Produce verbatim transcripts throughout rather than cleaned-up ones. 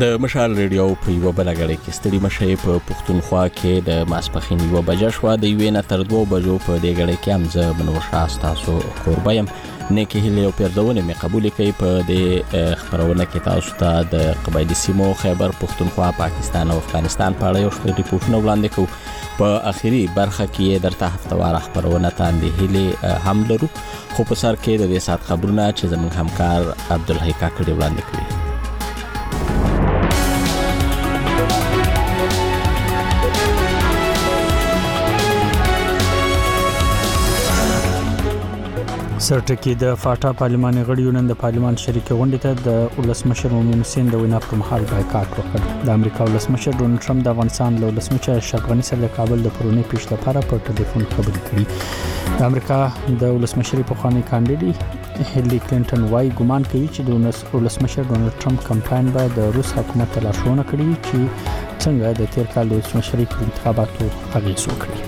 د مشال ریډیو په یو بل غړي کې ستړي مشه په پښتونخوا کې د ماسپخین یو بجې شو د یوې نه تر دوه بجو په دې غړي کې هم زه بنور شاه تاسو قربایم نه کې هلي او پیردونه مې قبول کړي په دې خبرونه کې تاسو ته د قبایلی سیمو خیبر پښتونخوا پاکستان او افغانستان په اړه یو څه ریپورتونه وړاندې کوو په اخیری برخه کې درته هفتوار خبرونه تاندې هلي هم لرو خو په سر کې د دې سات خبرونه چې زموږ همکار عبدالحی کاکړي وړاندې کړي سرټکی د فاټا پارلماني غړیو نن د پارلمان شریکه غونډې ته د ولسمشر مومن حسین د وینا پر مهال بایکاټ وکړ. د امریکا ولسمشر ډونالد ټرمپ د افغانستان له ولسمشر اشرف غني سره د کابل د پرونی پیش لپاره په ټلیفون خبرې کړې. د امریکا د ولسمشر په خواني کاندیدي هیلری کلینټن وايي ګمان کوي چې د ولسمشر ډونالد ټرمپ کمپاین به د روس حکومت ته لارښوونه کړې چې څنګه د تیر کال د ولسمشرۍ په انتخاباتو اغېز وکړي.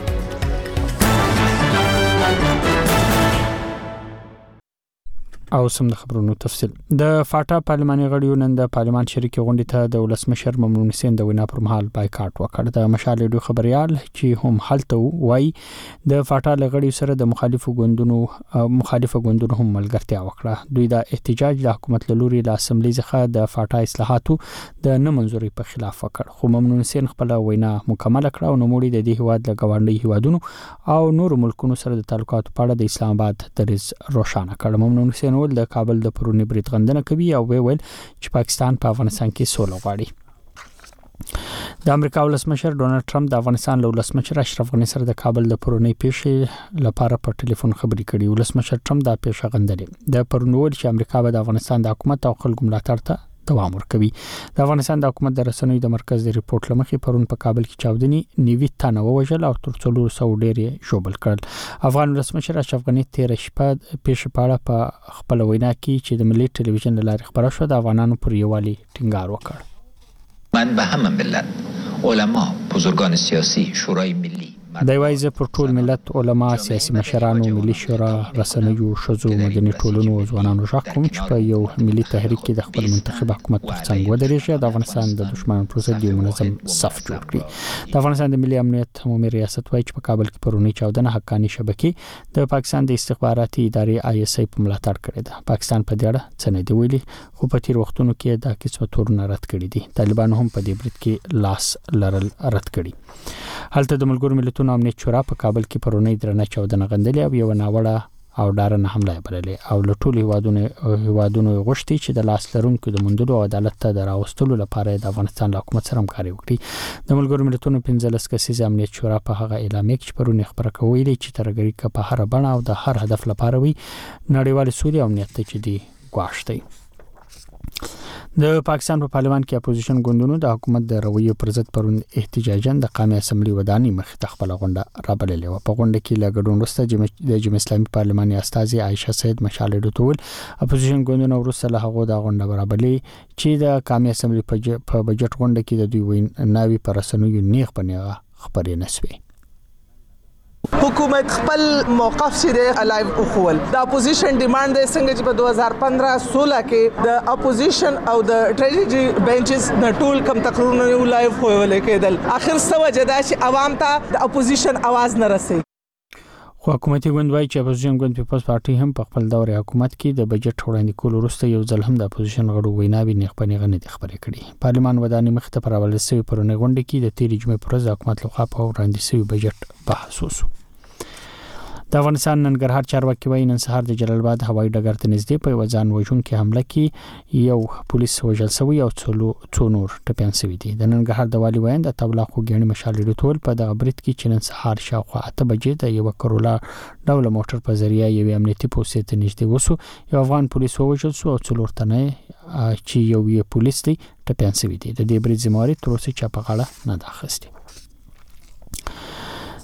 او سم د خبرونو تفصیل د فاټا پارلماني غړیو نن د پارلمان شریکه غونډې ته د ولسمشر مومن حسین د وینا پر مهال بایکاټ وکړ. د مشال ریډیو خبريال چې هم حالته وای د فاټا لغړیو سره د مخالفو ګوندونو مخالفه ګوندونو هم ملګرتیا وکړه. دوی د احتجاج د حکومت لوري له اسمبلی څخه د فاټا اصلاحاتو د نه منځوري په خلاف وکړ. خو مومن حسین خپل وینا مکمل کړه او نو موړي د دې هواد له غونډي هوادونو او نور ملکونو سره د تعلقاتو په اړه د اسلام آباد دریځ روښانه کړ. مومن حسین د کابل د پرونی برید غندنه کوي او ویل چې پاکستان په افغانستان کې سوله غواړي. د امریکا ولسمشر ډونالد ټرمپ د افغانستان له ولسمشر اشرف غني سره د کابل د پرونی پیښې لپاره په ټلیفون خبرې کړې. ولسمشر ټرمپ دا پیښه غندلې. د پرونی ول چې امریکا به د افغانستان د حکومت او خلکو ملاتړ ته دوام ورکوي. د افغانستان د حکومت د رسنیو د مرکز د ریپورت لمخې پرون په کابل کې چاودنی نیوي تنه ووجل او تر څلور سو ډېر شوبل کړل. افغان ولسمشر اشرف غني تیر شپه پیښه پاړه په خپل وینا کې چې د ملي ټلویزیون لارې خبره شو د افغانانو پر یووالي ټینګار وکړ. من به همه ملت علما بزرگان سیاسی شورای ملی د وایزه پر ټول ملت علما سیاسي مشرانو ملي شورا رسنیو شذو مدني ټولنو ځوانانو ژغ کوم چې په یو ملي تحریک کې د خپل منتخب حکومت پر څنګ ودرېږي د افغانستان د دشمن پر ضد یو منظم صف جوړ کړي. د افغانستان د ملي امنیت عمومي ریاست وایي چې په کابل کې پرونی چاودنه حقاني شبکې د پاکستان د استخباراتي ادارې آی اس آی په ملاتړ کړې ده. پاکستان په دې اړه څه نه دی ویلي خو په تیر وختونو کې دا کیسه تورونه رد کړې دي. طالبان هم په دې برید کې لاس لرل رد کړي. هلته د ملګرو ملتونو امنیت شورا په کابل کې پرونی درنه چاودنه غندلې او یو ناوړه او ډارنه حمله بللې او له ټولو هوادونو هوادونو غوښتي چې د لاس لرونکو د مندلو عدالت ته دراوستلو لپاره د افغانستان له حکومت سره همکاري وکړي. د ملګرو ملتونو پنځلس کسیز امنیت شورا په هغه اعلامیه کې پرونی خبره کوي چې ترګری ک په هر بڼه او د هر هدف لپاره وي نړیوال سولې او امنیت ته چې دی غواړي. د پاکستان په پارلمان کې اپوزیشن ګوندونو د حکومت د رویې پر ضد پرون احتجاجاً د قومي اسمبلی ودانۍ مخ ته خپل غونډه رابللې و. په غونډه کې له ګډون وروسته د جمهوریت اسلامي پارلماني استاذ عائشه سید مشال ډوتول اپوزیشن ګوندونو وروسته له هغه د غونډه برابرلې چې د قومي اسمبلی په بجټ غونډه کې د دوی ویناوي پر رسنیو نیغ بنیغه خبرې نسوي. حکومت خپل موقف چې لایو اوخول د اپوزیشن ډیماند دی څنګه چې په دوه هزار پندرہ سولہ کې د اپوزیشن او د ټریجری بنچز د ټول کم تقریرونه یو لایو خول کېدل. اخر څه وجه دا چې عوام ته د اپوزیشن आवाज نه رسي. خو حکومتي ګوند وايي چې اپوزیشن ګوند پیپلز پارټي هم په خپل دور حکومت کې د بجټ وړاندې کول وروسته یو ځل هم د اپوزیشن غړو ویناوي نه خپل غنې د خبرې کړي. پارلمان ودانۍ مخ ته پرول سوي پرونه غونډه کې د تیر جمعې پر ورځ حکومت لخوا په وړاندې سوي بجټ بحث وشو. د افغانستان ننګرهار چارواکي وايي نن سهار د جلال آباد هوایي ډګر ته نږدې په وزن وژونکې حمله کې یو پولیس وژل شوی او څو نور ټپیان شوي دي. د ننګرهار د والي ویاند عطاالله خوګیاڼي مشال ډوتول په دغه برید کې چې نن سهار شاوخوا اته بجې د یو کرولا ډول موټر په ذریعہ یو امنیتي پوسټ ته نږدې وسو یو افغان پولیس وژل شو او څلور تنه چې یو یې پولیس دی ټپیان شوي دي. د دې برید ذمہواری تر اوسه چا په غاړه نه ده اخیستې.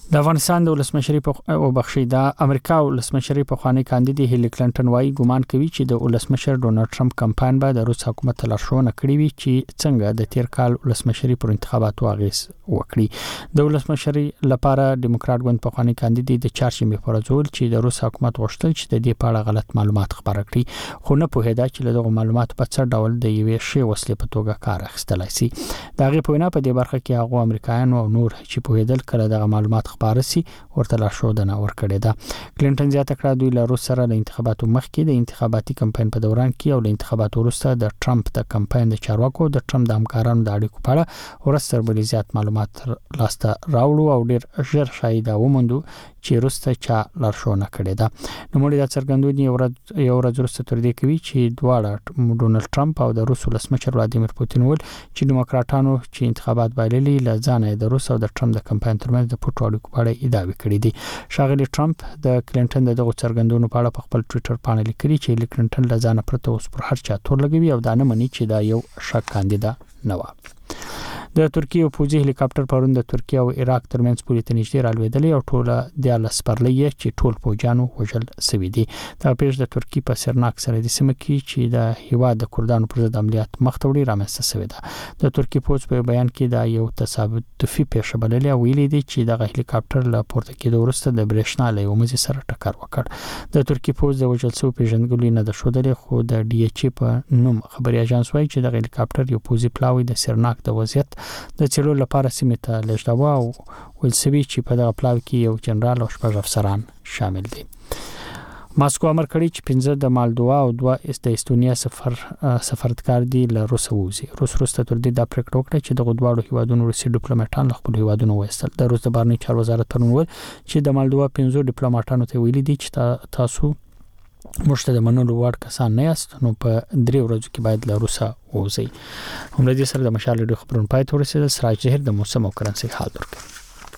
د افغانستان د ولسمشری په او بخشي د امریکا ولسمشری په خواني کاندید هیلي کلینټن وايي ګومان کوي چې د ولسمشر ډونالد ټرمپ کمپاین به د روس حکومت لارښوونه کړې وي چې څنګه د تیر کال ولسمشری پر انتخاباتو اغیز وکړي. د ولسمشری لپاره دیموکرات ګوند په خواني کاندید د چارشنبه پر ورځ چې د روس حکومت غوښتل چې د دې په اړه غلط معلومات خبره کړي، خو نه پوهیدا چې دغه معلومات په څه ډول د یوې شی وسلې په توګه کار اخیستلای شي. دا غي په وینا په دې برخه کې هغه امریکایانو او نور چې پوهیدل کړه دغه معلومات خبره سي ورته لارښودنه ورکړې ده. کلینټن زیاته کړه دوی له روس سره د انتخاباتو مخکې د انتخاباتي کمپاین په دوران کې او د انتخاباتو وروسته د ټرمپ د کمپاین د چارواکو د ټرمپ د همکارانو د اړیکو په اړه ورسره بل زیات معلومات لاسته راوړو او ډیر ژر شاید وموندو چې روسته چا لارښوونه کړې ده. نو موږ د څرګندونې یو ورځ یو ورځ وروسته تر دې کوي چې دواړه ډونالد ټرمپ او د روس ولسمشر ولادیمیر پوتین ول چې دیموکراتانو چې انتخابات بایللي لځانه د روس او د ټرمپ د کمپاین ترمنځ د پټو اړیکو په اړه ادعا کړې دي. شاغلی ټرمپ د کلینټن دغه څرګندونو په اړه په خپل ټوئیټر باندې لیکلي چې کلینټن لځانه پرته اوس پر هر چا تور لګوي او دا نه مني چې دا یو شک کاندیدا نه و. د ترکیه او پوځي هلیکاپټر پرون د ترکیه او عراق ترمنځ پورې تنشتي رالوېدلې او ټوله د لسپرلې چې ټول پوجانو وژل سوي دي. دا پیښ د ترکیه په سرناک سره د سیمه کې چې د هیوا د کردانو پر ضد عملیات مختوري رامنځته شوی ده. د ترکیه پوځ په بیان کې دا یو تصادفي پیښه بللې او ویلي دي چې د هلیکاپټر له پورته کېدو وروسته د برېښنا له یو مزي سره ټکر وکړ. د ترکیه پوځ د وژل شوی پیژندګلوي نه د شودلې خو د ډي ایچ په نوم خبري اژانس وايي چې د هلیکاپټر یو پوځي پلاوی د سرناک د وضعیت د چلو لپاره سیمه ته لږدوا او ولسوي چې په دغه پلاوی کې یو جنرال او شپږ افسران شامل دي. ماسکو امر کړی چې پنځه د مالدووا او دوه د استونیا سفر سفارتکار دي له روس ووزي. روس وروسته تر دې د پریکړه وکړه چې د غوډواړو هیوادونو روسي ډیپلوماټان له خپل هیوادونو وایستل. د روس د بهرنی چارو وزارت پرون ویل چې د مالدووا پنځه ډیپلوماټانو ته ویلي دي چې تاسو مشته د منلو وړ کسان نه یاست، نو په درې ورځو کې باید له روسا ووځي. هم د دې سره د مشال ډیو خبرونه پای ته ورسېدل. سراج جهر د موسم او کرنسي حال ورکړي.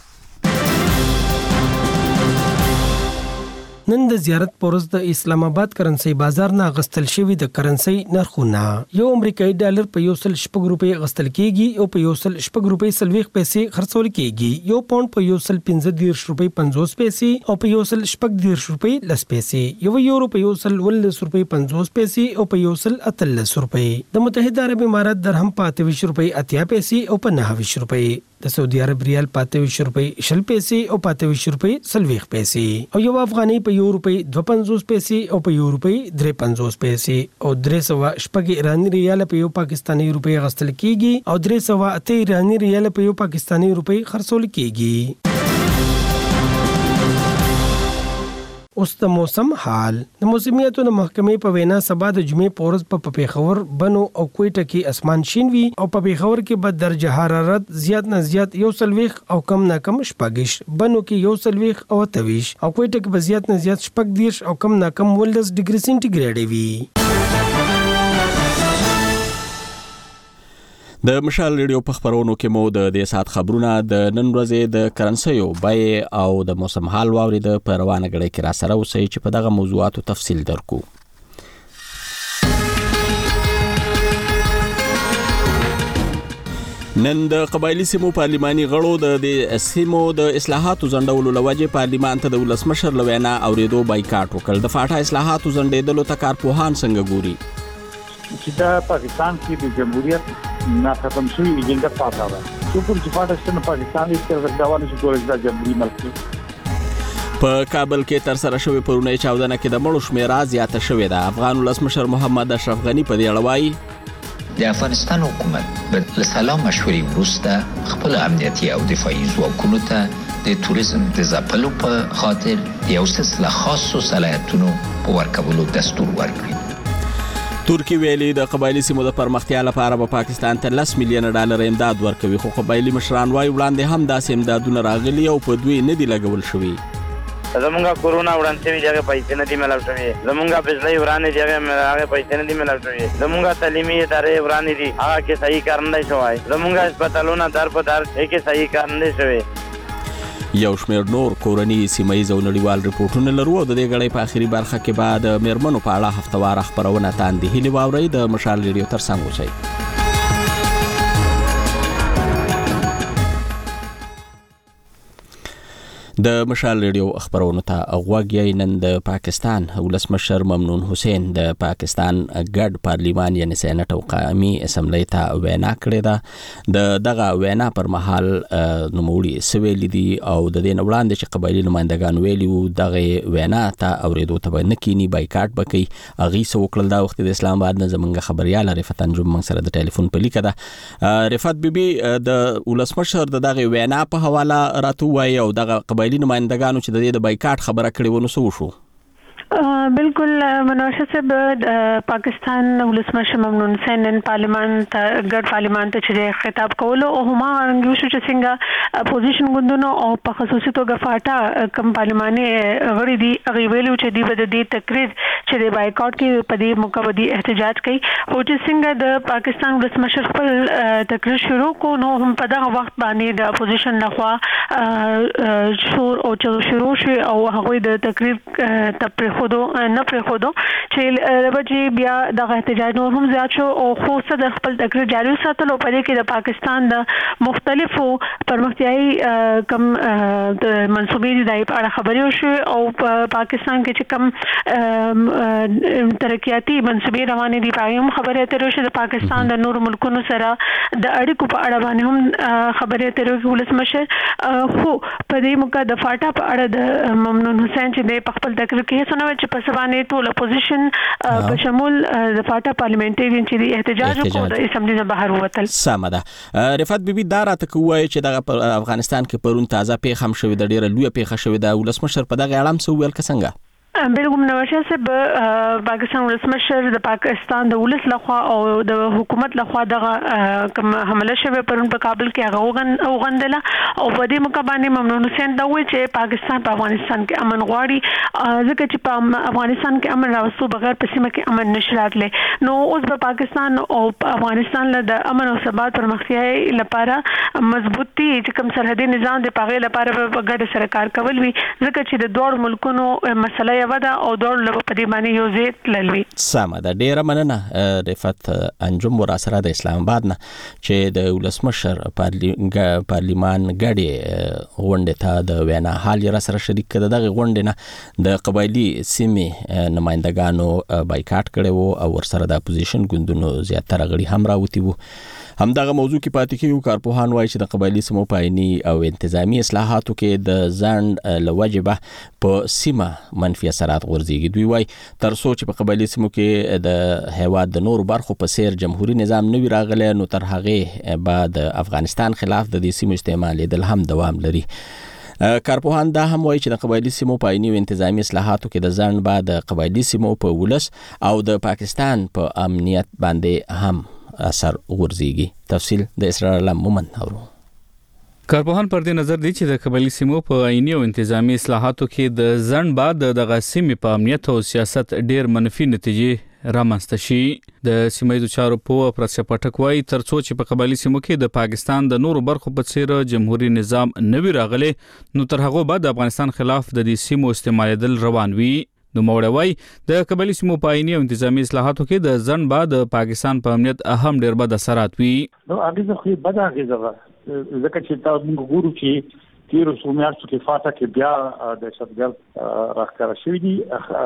نن د زیارت پورز د اسلام آباد کرنسي بازار نه غستل شوی د کرنسي نرخونه یو امریکایي ډالر په یو سل شپږ روپۍ غستل کیږي او په یو سل شپږ روپۍ سلويخ پیسې خرڅول کیږي. یو پاوند په یو سل پنځه دیرش روپۍ پنځوس پیسې او په یو سل شپږ دیرش روپۍ لس پیسې. یو یورو په یو سل ولس روپۍ پنځوس پیسې او په یو سل اتلس روپۍ. د متحده عرب امارات درهم په اته ویشت روپۍ اتیا پیسې او په نهه ویشت روپۍ. د سعودي عرب ریال په اته ویشت روپۍ شل پیسې او په اته ویشت روپۍ سلويخ پیسې. او یو افغاني په یو روپۍ دوه پنځوس پیسې او په یو روپۍ درې پنځوس پیسې او درې سوه شپږ ایراني ریال په یو پاکستاني روپۍ غستل کیږي او درې سوه اته ایراني ریال په یو پاکستاني روپۍ خرڅول کیږي. اوس د موسم حال. د موسمیاتو د محکمې په وینا سبا د جمعې په ورځ په پیښور، بنو او کوټه کې اسمان شین وي او په پیښور کې به درجه حرارت زیات نه زیات یو سلويخ او کم نه کم شپږش، بنو کې یو سلويخ او تویش او کوټه کې به زیات نه زیات شپږ دیرش او کم نه کم ولس ډیګري سنټیګریډ وي. د مشال ریډیو په خبرونو کې مو د دې سات خبرونه د نن ورځې د کرنسیو بای او د موسم حال واورید په روانه غړي کې را سره اوسئ چې په دغه موضوعاتو تفصیل درکو. نن د قبایلی سیمو پارلماني غړو د دې سیمو د اصلاحاتو ځنډولو لوجه پارلمان ته د ولسمشر لوینا اوریدو بایکاټ وکړ. د فاټا اصلاحاتو ځنډېدلو ته کارپوهان څنګه ګوري؟ چې دا پاکستان کې د جمهوریت نه ختم شوی ایجنډا پاتې ده. څوک چې پاکستان پاکستان یې تر ځواني چې ټول د جمهوریت ملک په کابل کې تر سره شوی پرونی چاودنه کې د مړو شمېره زیاته شوې ده. افغان ولسمشر محمد اشرف غنی په دې اړه وایي د افغانستان حکومت له سلام مشورې وروسته خپل امنیتي او دفاعي ځواکونو ته د توریزم د ځپلو په خاطر یو سلسله خاصو صلاحیتونو په ورکولو دستور ورکړي. ترکی ویلي د قبایلی سیمو د پرمختیا لپاره په پاکستان ته لس میلیون ډالر امداد ورکوي، خو قبایلی مشران وايي وړاندې هم داسې امدادونه راغلي او په دوی نه دي لګول شوي. زمونږه کورونا وړاندې شوي دغه پیسې نه دي ملاو شوي، زمونږه بجلی ورانې دي هغه پیسې نه دي ملاو شوي، زمونږه تعلیمي ادارې ورانې دي هغه کې صحیح کار نه دی شوی، زمونږه هسپتالونه در په در کې صحیح کار نه دی شوی. یو شمېر نور کورني سیمه‌ییز او نړیوال ریپورټونه لرو او د دې غړۍ په آخري برخه کې به د میرمنو په اړه هفتواره خپرونه تاندې هیلې واورئ. د مشال ریډیو ترڅنګ اوسئ. د مشال ریډیو خبرونو ته غوږی نن د پاکستان ولسمشر ممنون حسین د پاکستان ګډ پارلیمان یعنی سېنات او قومي اسمبلی ته وینا کړې ده. د دغه وینا پر مهال نوموړي سویل دي او د دې وړاندې چې قبایلی نمائندگان ویلي وو دغه وینا ته اوریدو ته نه کینی بایکاټ بکی اغي سو کړل دا وخت د اسلام آباد نه زمونږ خبريال رفعت انجم موږ سره د ټلیفون په لیکه ده. رفعت بیبي د ولسمشر د دغه وینا په حواله راته وایي او دغه قبایلی نمائندگانو چې د دې د بایکاټ خبره کړې ونه سو شو. بالکل منوشه صاحب پاکستان ولسمشر ممنون حسین نن پارلیمان ته ګډ پارلیمان ته چې خطاب کولو او هما انګلیش چې څنګه اپوزیشن غوندونو او په خصوصي توګه فاټا کم پارلیماني غړي دي هغه ویلو چې دی بده دي تقریر چې د بایکاټ کې په دې مقابله احتجاج کوي او چې څنګه د پاکستان ولسمشر خپل تقریر شروع کو نو هم په دغه وخت باندې د اپوزیشن لخوا شور او شروع شي او هغه د تقریر ته خودو نه پر خودو چې ربجی بیا د احتجاج نور هم زیات شو او خو صد خپل تقریر جاری ساتلو په دې کې د پاکستان د مختلفو پرمختیايي کم د منسوبې د اړه خبرې شو او پاکستان کې چې کم ترقیاتي منسوبې روانې دي پایم خبرې اترې شو د پاکستان د نور ملکونو سره د اړیکو په اړه باندې هم خبرې اترې ولسمشر خو په دې موقع د فاټا په اړه د ممنون حسین چې د خپل تقریر کې سنوي چې په سبانه ټول اپوزیشن په شمول د فاټا پارلیمنټریان چې د احتجاج وکړ د اسمبلی نه بهر ووتل. سمه ده. رفعت بیبي دا راته کوي چې د افغانستان کې پرون تازه پیښه هم شوې د ډیره لوی پیښه شوې د ولسمشر په دغه اړه هم څه ویل څنګه؟ بالکل نوشه صاحب پاکستان ولسمشر د پاکستان د ولس لخوا او د حکومت لخوا دغه کوم حمله شوه پرون په کابل کې هغه وغندله او په دې مقابله ممنون حسین دا وایي چې پاکستان په افغانستان کې امن غواړي ځکه چې په افغانستان کې امن راوستو بغیر په سیمه کې امن نشراتله نو اوس په پاکستان او افغانستان له د امن او ثبات پرمختیايي لپاره مضبوطی چې کوم سرحدي نظام د پاغې لپاره په ګډه سره کار کول وي ځکه چې د دوه ملکونو مسله ودا او دور له په دې باندې یو زیات لوي. سمه ده. ډیره مننه رفعت انجم ور سره د اسلام آباد نه چې د ولسمشر پارلیمان ګډي غونډه ته د وینا حال را سره شریک کړه. دغه غونډه نه د قبایلی سیمې نمائندگانو بایکاټ کړي وو او ور سره د اپوزیشن ګوندونو زیاتره غړي هم راوتی وو. همدغه موضوع کې پاتې کیږي. کارپوهان وایي چې د قبایلی سیمو په عیني او انتظامی اصلاحاتو کې د ځنډ لوجبه په سیمه منفي اثرات غورځيږي. دوی وایي تر څو چې په قبایلی سیمو کې د هیواد د نور برخو په سیر جمهوریت نظام نوي راغلی نو تر هغه بعد افغانستان خلاف د دې سیمو استعمال دل هم دوام لري. کارپوهان دا هم وایي چې د قبایلی سیمو په عیني او انتظامی اصلاحاتو کې د ځنډ بعد قبایلی سیمو په ولس او د پاکستان په امنیت باندې هم اثر غورځيږي. تفصیل د اسرار علم مومن اورو. کارپوهان پر دې نظر دي چې د قبایلی سیمو په عیني او انتظامی اصلاحاتو کې د ځنډ بعد دغه سیمې په امنیت او سیاست ډېر منفي نتیجې رامنځته شي. د سیمایي چارو په پرڅ پټک وایي تر څو چې په قبایلی سیمو کې د پاکستان د نورو برخو په څیر جمهوریت نظام نوي راغلي نو تر هغه بعد د افغانستان خلاف د دې سیمو استعمالېدل روان وي. نو موړوي د قبایلی سیمو په عیني او انتظامی اصلاحاتو کې د ځنډ بعد پاکستان په امنیت اهم ډېر بد اثرات وي. نو هغه خو بد هغه ځکه چې تاسو موږ ګورو چې تیر سومیاشتو کې فاټا کې بیا د شتګر راخکاره شوی دي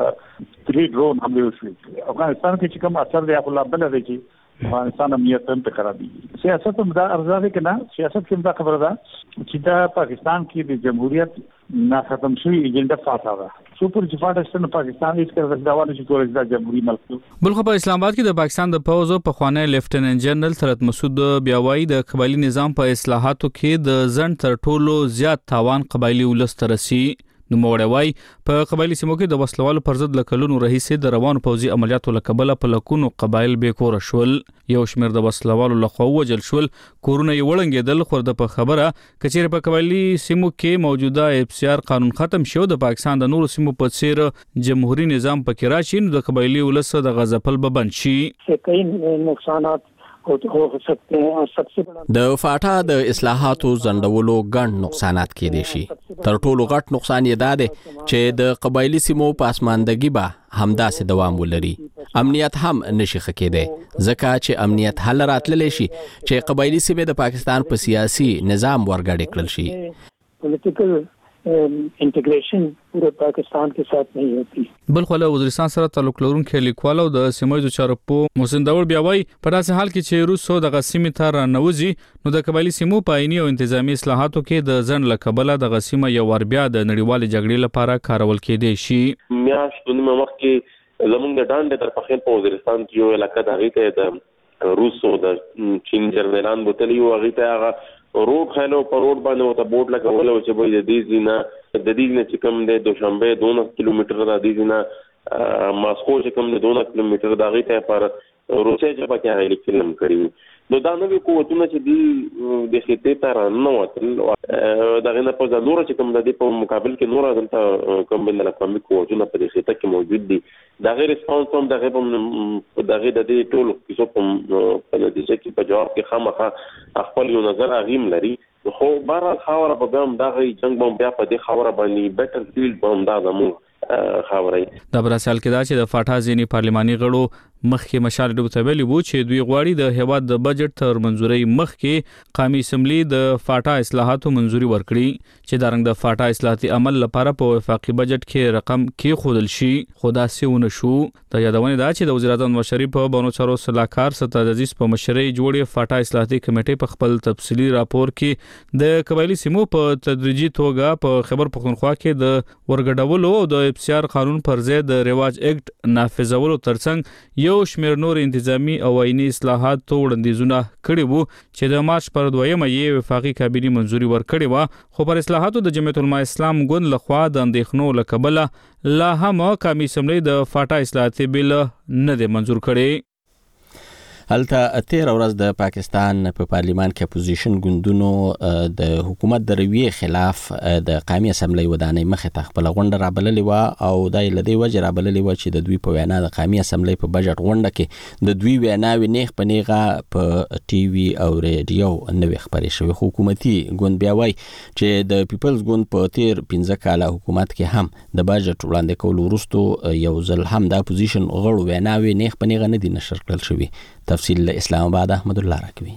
تری ډرون حمله وشوي. افغانستان کې چې کوم اثر دی خپل بل دی چې افغانستان امنیت هم په خرابي. سیاست هم دا ارزاده کنه سیاست کې دا خبره ده چې دا پاکستان کې د جمهوریت نه ختم شوی ایجنډا فاټا ده. سپور چې فاټا پاکستان هیڅ کله دا ونه چې کولای دا جمهوریت ملک. بلخو په اسلام آباد کې د پاکستان د پوز په خوانی لیفټیننټ جنرال سرت مسعود بیاوایی د قبایلی نظام په اصلاحاتو کې د ځنډ تر ټولو زیات تاوان قبایلی ولس ترسي. نو موړوي په قبایلی سیمو کې د وسلوالو پر ضد لکلونو رئیسې د روانو پوځي عملیاتو لکبله په لکونو قبایل به کور شول. یو شمیر د وسلوالو لخوا وجل شول کورونه یې وړنګېدل. خو د په خبره کچېر په قبایلی سیمو کې موجوده اف سی آر قانون ختم شو د پاکستان د نورو سیمو په څیر جمهوریت نظام پکې راشي نو د قبایلی ولس د غزپل به بند شي. کئی نقصانات د فاټا د اصلاحاتو ځنډولو ګڼ نقصانات کېدای شي. تر ټولو غټ نقصان یې دا دی چې د قبایلی سیمو پاسماندګي به همداسې دوام ولري. امنیت هم نشي خکېدای ځکه چې امنیت حل راتللی شي چې قبایلی سیمې د پاکستان په سیاسي نظام ورګډې کړل شي. پولیټیکل इंटीग्रेशन पूरे पाकिस्तान के साथ नहीं होती. بل خو له وزیرستان سره تعلق لرونکو لیکوال او د سیمایي چارو په محسن داور بیا وای په داسې حال کې چې روسو د غسیمه تر نوځي نو د قبایلی سیمو په عیني او انتظامی اصلاحاتو کې د ځن لکبله د غسیمه یو ور بیا د نړیوال جګړې لپاره کارول کېدی شي. میاش په نیمه وخت کې زمونږ د ډانډ تر پخې په وزیرستان کې یو علاقه د هغه ته د روسو د چین جرمنان بوتلی او هغه ته هغه روډ خلو په روډ باندې وته بورډ لګول او چې به د دې زینا د دې نه چې کوم د دوشنبه دوه کیلومتر د دې زینا ماسکو چې کوم د دوه کیلومتر د هغه ته پر روسي جبهه کې هغه لیکلم کړی نو دا نو قوتونه چې دی د خطې تر نه وتل دا غنه په ضروره چې کوم د دې په مقابل کې نور دلته کوم بل اقوامي قوتونه په خطې کې موجود دي دا غیر ریسپانس هم د غیب د غیر د دې ټول کیسو په نتیجه کې په جواب کې خامخا خپل یو نظر اغیم لري خو بهر خاوره په دام دا غي جنگ بم بیا په دې خاوره باندې بیٹر فیلډ بم دا زمو خبري د براسل کې دا چې د فاټا ځینی پارلماني غړو مخکې مشال ډوب ته ویلي وو چې دوی غواړي د هیواد د بجټ تر منځوري مخکې قومي اسمبلی د فاټا اصلاحاتو منځوري ورکړي چې د رنګ د فاټا اصلاحاتي عمل لپاره په وفاقي بجټ کې رقم کې خودل شي خدا سيونه شو د یادونه دا چې د وزیر اعظم مشرف په بانو چارو صلاحکار ستاد عزیز په مشرۍ جوړې فاټا اصلاحاتي کمیټې په خپل تفصیلی راپور کې د قبایلی سیمو په تدریجي توګه په خبر پښتونخوا کې د ورګډولو او د افسیار قانون پر ضد د رواج اکټ نافذولو ترڅنګ یو شمیر نور انتظامی او عیني اصلاحات وړاندیزونه کړي وو چې د مارچ پر دویمه یې وفاقي کابینه منځوري ورکړي و خو پر اصلاحاتو د جمعیت العلماء اسلام ګوند لخوا د اندېښنو لکبله لا هم قومي اسمبلی د فاټا اصلاحاتي بیل نه دی منځور کړي. هلته تیر ورځ د پاکستان په پا پارلیمان کې اپوزیشن ګوندونو د حکومت د رویې خلاف د قومي اسمبلی ودانۍ مخه ته خپل غونډه رابللې و او دای لدی وجه رابللې و چې د دوی په وینا د قومي اسمبلی په بجټ غونډه کې د دوی ویناوي نیغ په نیغه په ټي وي او ریډیو نوې خبرې شوې. حکومتي ګوند بیا وایي چې د پیپلز ګوند په تیر پنځه کاله حکومت کې هم د بجټ وړاندې کولو وروسته یو ځل هم د اپوزیشن غړو ویناوي نیغ په نیغه نه دي نشر کړل شوې. تفصیل اسلام آباد احمد الله راکوي.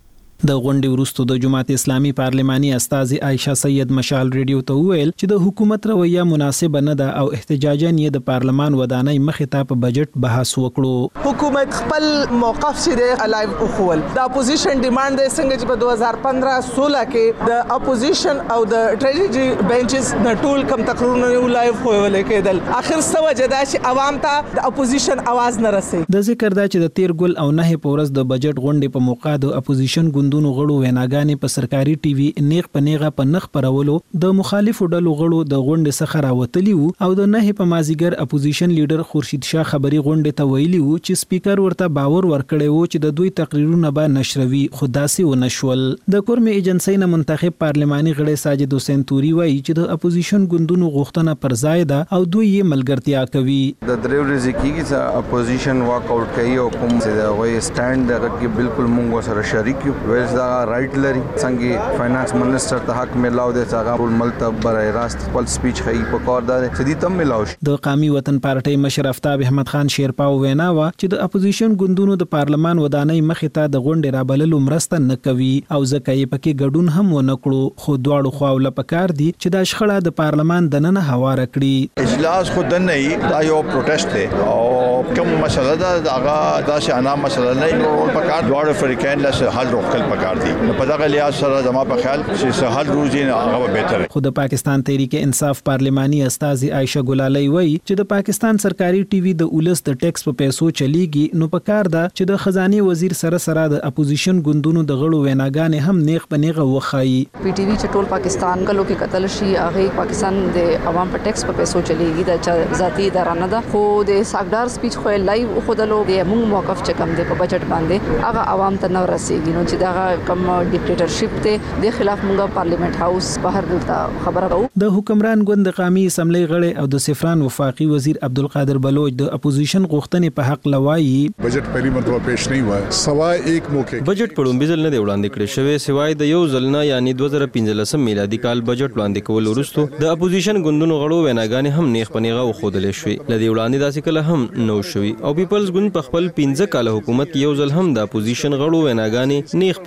د غونډې وروسته د جماعت اسلامي پارلماني استاذ عائشه سید مشال ریډیو ته ویل چې د حکومت رویه مناسب نه ده او احتجاجاً یې د پارلمان ودانۍ مخې ته په بجټ بحث وکړو. حکومت خپل موقف سره الایو اوخول د اپوزیشن ډیماند د څنګه چې په دوه هزار پندرہ سولہ کې د اپوزیشن او د ټریجری بنچز د ټول کم تقریرونه یو لایو خوول کېدل اخر سو جدا چې عوام ته د اپوزیشن आवाज نه رسي. د ذکر دا چې د تیر ګل او نه پورس د بجټ غونډې په موقع د اپوزیشن ګوندونو غړو ویناګانې په سرکاري ټي وي نیغ په نیغه په نخ پرولو د مخالفو ډلو غړو د غونډې څخه راوتلی وو او د نه په مازیګر اپوزیشن لیډر خورشید شاه خبري غونډې ته ویلي وو چې سپیکر ورته باور ورکړی وو چې د دوی تقریرونه به نشروي خداسي و نشول. د کورمي ایجنسی نه منتخب پارلماني غړي ساجد حسین توري وایي چې د اپوزیشن ګوندونو غوښتنه پر ځای ده او دوی یې ملګرتیا کوي. د دریو رزقي کې اپوزیشن واک اوټ کوي او کوم څه دا وایي سټاند دغه کې بالکل مونږ سره شریک یو ویل دا رائټ لري څنګه فاینانس منسٹر ته حق ملاو دي څنګه ټول ملت برای راست خپل سپیچ خي په کار دار چې دي تم ملاو شي. د قومي وطن پارټي مشر افتاب احمد خان شیرپاو وینا وا چې د اپوزیشن ګوندونو د پارلمان ودانۍ مخې ته د غونډې رابللو مرسته نه کوي او ځکه یې پکې ګډون هم ونه کړو خو دواړو خواو لپاره دي چې د شخړه د پارلمان دننه هواره کړي. اجلاس خود نه دا یو پروتست دی او کوم مسله دا هغه داسې انا مسله نه نور پکار دواړو فریقین له حل روکل پکار دي په دغه لحاظ سره زما په خیال چې سهل روزي نه هغه بهتر. خو د پاکستان تحریک انصاف پارلماني استاذ عائشه ګلالي وایي چې د پاکستان سرکاري ټي وي د اولس د ټیکس په پیسو چلیږي نو په کار ده چې د خزانه وزیر سره سره د اپوزیشن ګوندونو د غړو ویناګانې هم نیغ په نیغه وخایي. پی ټي وي چې ټول پاکستان کلو کې قتل شي هغه پاکستان د عوام په ټیکس په پیسو چلیږي د ذاتی اداره نه ده خو د ساګدار سپیچ خو لایو خودلو د موږ موقف چې کم دی په بجټ باندې هغه عوام ته نه رسیږي نو چې دا کم ډیکټیټرشپ ته د خلاف موږ پارلیمنت هاوس بهر دلته خبره کوو. د حکمران ګوند قومي اسمبلی غړي او د سفران وفاقي وزیر عبدالقادر بلوچ د اپوزیشن غوښتنې په حق لوایي بجټ پہلی مرتبه پیش نه و سوای یک موقع بجټ په لومبي ځل نه دی وړاندې کړی شوی سوای د یو ځل نه یعنی دوه زره پنځلسم میلادي کال بجټ وړاندې کول وروسته د اپوزیشن ګوندونو غړو ویناګانې هم نیغ پنیغه وخودلې شوې لدی وړاندې داسې کله هم نو شوی او پیپلز ګوند په خپل پنځه کال حکومت یو ځل هم د اپوزیشن غړو ویناګانې نیغ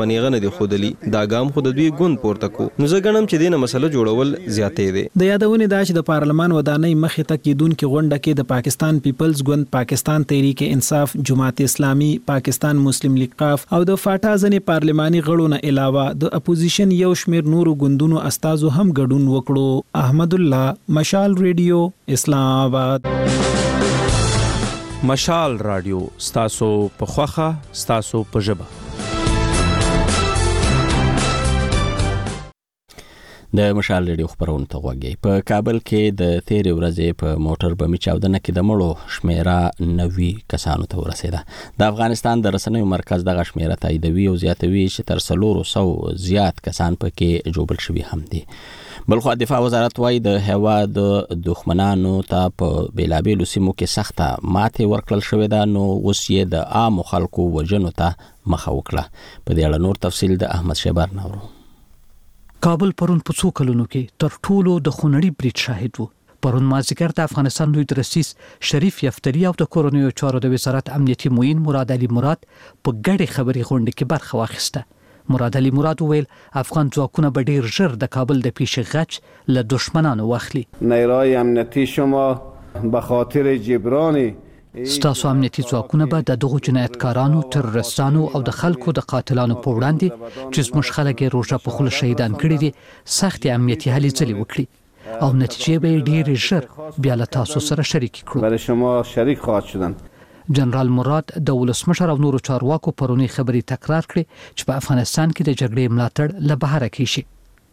نیغ پنیغه نه دی خودلی دا ګام خود دوی ګوند پورته کو نو زه ګڼم چې دینه مسله جوړول زیاتې دي د یادونه دا چې د پارلمان ودانۍ مخې ته کېدونکې غونډه کې د پاکستان پیپلز ګوند پاکستان تحریک انصاف جماعت اسلامي پاکستان مسلم لیگ قاف او د فاټا ځنې پارلماني غړو نه علاوه د اپوزیشن یو شمیر نورو ګوندونو استازو هم ګډون وکړو. احمد الله، مشال ریډیو، اسلام آباد. مشال رادیو ستاسو په خوخه ستاسو په ژبه. د مشال ریډیو خبرونه ته غوږی. په کابل کې د تیرې ورځې په موټر بمي چاودنه کې د مړو شمیره نوي کسانو ته ورسېده. د افغانستان د رسنیو مرکز دغه شمیره تاییدوي او زیاتوي چې تر څلورو سوو زیات کسان پکې ژوبل شوي هم دي. بلخو دفاع وزارت وايي د هیواد دښمنانو ته په بیلابیلو سیمو کې سخته ماتې ورکړل شوې ده، نو اوس یې د عامو خلکو وژنو ته مخه وکړه. په دې اړه نور تفصیل د احمد شیبر نورو. کابل پرون په څو کلونو کې تر ټولو د خونړي برید شاهد وو. پرون مازیګر د افغانستان لوی رئیس شریف یفتری او د کورونیو چارو د وزارت امنیتي معین مراد علي مراد په ګډه خبري غونډه کې برخه واخیسته. مراد علي مراد وویل افغان ځواکونه به ډیر ژر د کابل د پیش غچ له دشمنانو واخلي. نیروهای امنیتی شما به خاطر جبران ستاسو امنیتي ځواکونه به د دغو جنایتکارانو، تروریستانو او د خلکو د قاتلانو په وړاندې چې زموږ خلک یې روژه په خوله شهیدان کړي دي سختې امنیتي هلې ځلې وکړي او نتیجې به یې ډېرې ژر بیا له تاسو سره شریک کړو. برای شما شریک خواهد شدن. جنرال مراد د ولسمشر او نورو چارواکو پرونی خبري تکرار کړي چې په افغانستان کې د جګړې ملاتړ له بهره کیږي.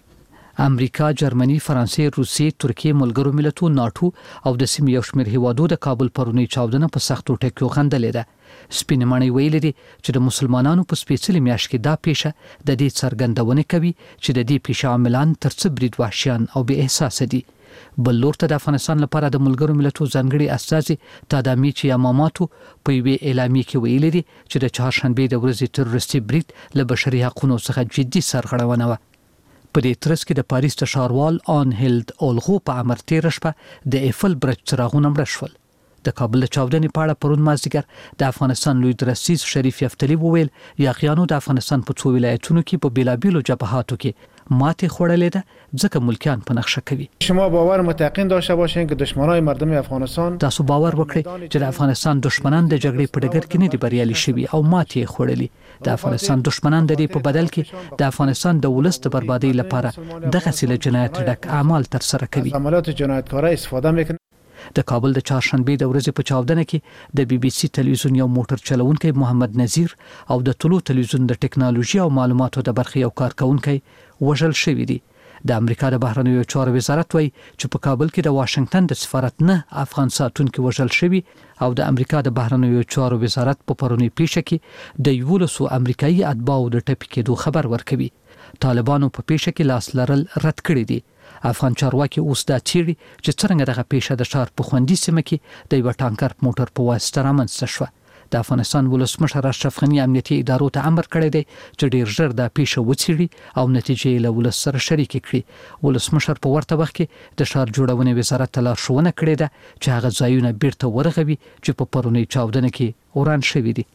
امریکا، جرمني، فرانسې، روسیې، ترکیې، ملګرو ملتونو، ناټو او د سیمې یو شمېر هیوادو د کابل پرونی چاودنه په سختو ټکیو غندلې ده. سپین ماڼۍ ویلي دي چې د مسلمانانو په سپېڅلي میاشت کې دا پیښه د دې څرګندونه کوي چې د دې پیښې عاملان تر څه برید وحشیان او بې احساسه دي. بل لور ته د افغانستان لپاره د ملګرو ملتونو ځانګړي استازي تادامي چیاماماتو په یوې اعلامیه کې ویلي دي چې د چهارشنبې د ورځې تروریستي برید له بشري حقوقو څخه جدي سرغړونه وه. په دې ترڅ کې د پاریس د ښاروال آنهیلد اولغو په امر تېره شپه د ایفل برج څراغونه مړه شول. د کابل د چاودنې په اړه پرون مازدیګر د افغانستان لوی رئیس شریف یفتلی وویل یاغیانو د افغانستان په څو ولایتونو کې په بیلابیلو جبهاتو کې ماتې خوړلې ده ځکه ملکیان په نقشه کوي. شما باور متقین داشته باشین که دشمنای مردم افغانستان تاسو باور وکړئ چې د افغانستان دشمنان د جګړې په ډګر کې نه دي بریالي شوي او ماتې خوړلې. د افغانستان دشمنان د دې په بدل کې د افغانستان د ولس د بربادۍ لپاره دغه سیله جنایت ډک اعمال تر سره کوي. عملیات جنایتکارۍ استفاده میکنه. د کابل د چهارشنبې د ورځې په چاودنه کې د بي بي سي تلویزیون یو موټر چلوونکی محمد نذیر او د طلوع تلویزیون د ټکنالوژي او معلوماتو د برخې یو کارکونکي وژل شوی دی. د امریکا د بهرنیو چارو وزارت وایي چې په کابل کې د واشنگټن د سفارت نه افغان ساتونکي وژل شوی او د امریکا د بهرنیو چارو وزارت په پرونی پیښه کې د یولسو امریکایي اتباعو د ټپي کېدو خبر ورکوي. طالبانو په پیښه کې لاس لرل رد کړی دی. افغان چارواکي اوس دا چیرې چې څنګه دغه پیښه د ښار په خوندي سیمه کې د یو ټانکر موټر په واسطه رامنځته شوه. د افغانستان ولسمشر اشرف غني امنیتي ادارو ته امر کړی دی چې ډیر ژر دا پیښه وڅېړي او نتیجې له ولس سره شریک کړي. ولسمشر په ورته وخت کې د ښار جوړونې وزارت ته لارښوونه کړې ده چې هغه ځایونه بیرته ورغوي چې په پرونی چاودنه کې وران شوي دي.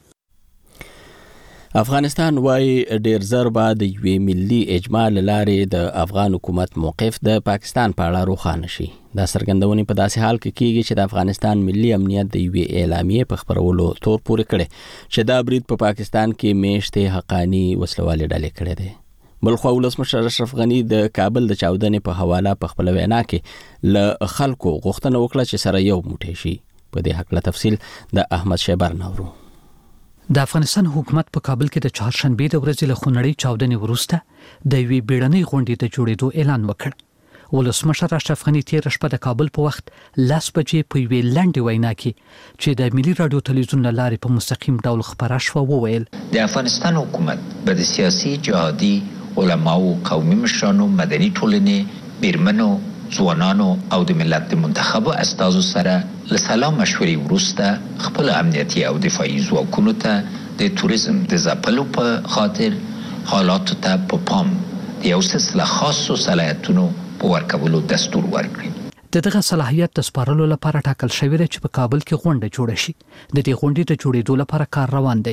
افغانستان وايي ډیر زر به د یوې ملي اجماع لارې د افغان حکومت موقف د پاکستان په اړه روښانه شي. دا څرګندونې په داسې حال کې کیږي چې د افغانستان ملي امنیت د یوې اعلامیې په خبرولو تور پورې کړي چې دا برید په پاکستان کې میشتې حقانی وسلوالې ډلې کړې دي. بلخو ولسمشر اشرف غني د کابل د چاودنې په حواله په خپل وینا کې له خلکو غوښتنه وکړه چې سره یو موټی شي. په دې حق له تفصیل د احمد شیبر نورو. د افغانستان حکومت په کابل کې د چهارشنبې د ورځې له خونړۍ چاودنې وروسته د یوې بیړنۍ غونډې د جوړېدو اعلان وکړ. ولسمشر اشرف غني تېره شپه د کابل په وخت لس بجې په یوې لنډې وینا کې چې د ملي راډیو تلویزیون له لارې په مستقیم ډول خپره شوه وویل د افغانستان حکومت به د سیاسي جهادي علماو قومي مشرانو مدني ټولنې بیرمنو ځوانانو او د ملت د منتخبو استازو سره له سلام مشورې وروسته خپل امنیتي او دفاعي ځواکونو ته د توریزم د ځپلو په خاطر حالاتو ته په پام د یو سلسله خاصو صلاحیتونو په ورکولو دستور ورکړي. د دغه صلاحیت د سپارلو لپاره ټاکل شوی دی چې په کابل کې غونډه جوړه شي. د دې غونډې د جوړېدو لپاره کار روان دی.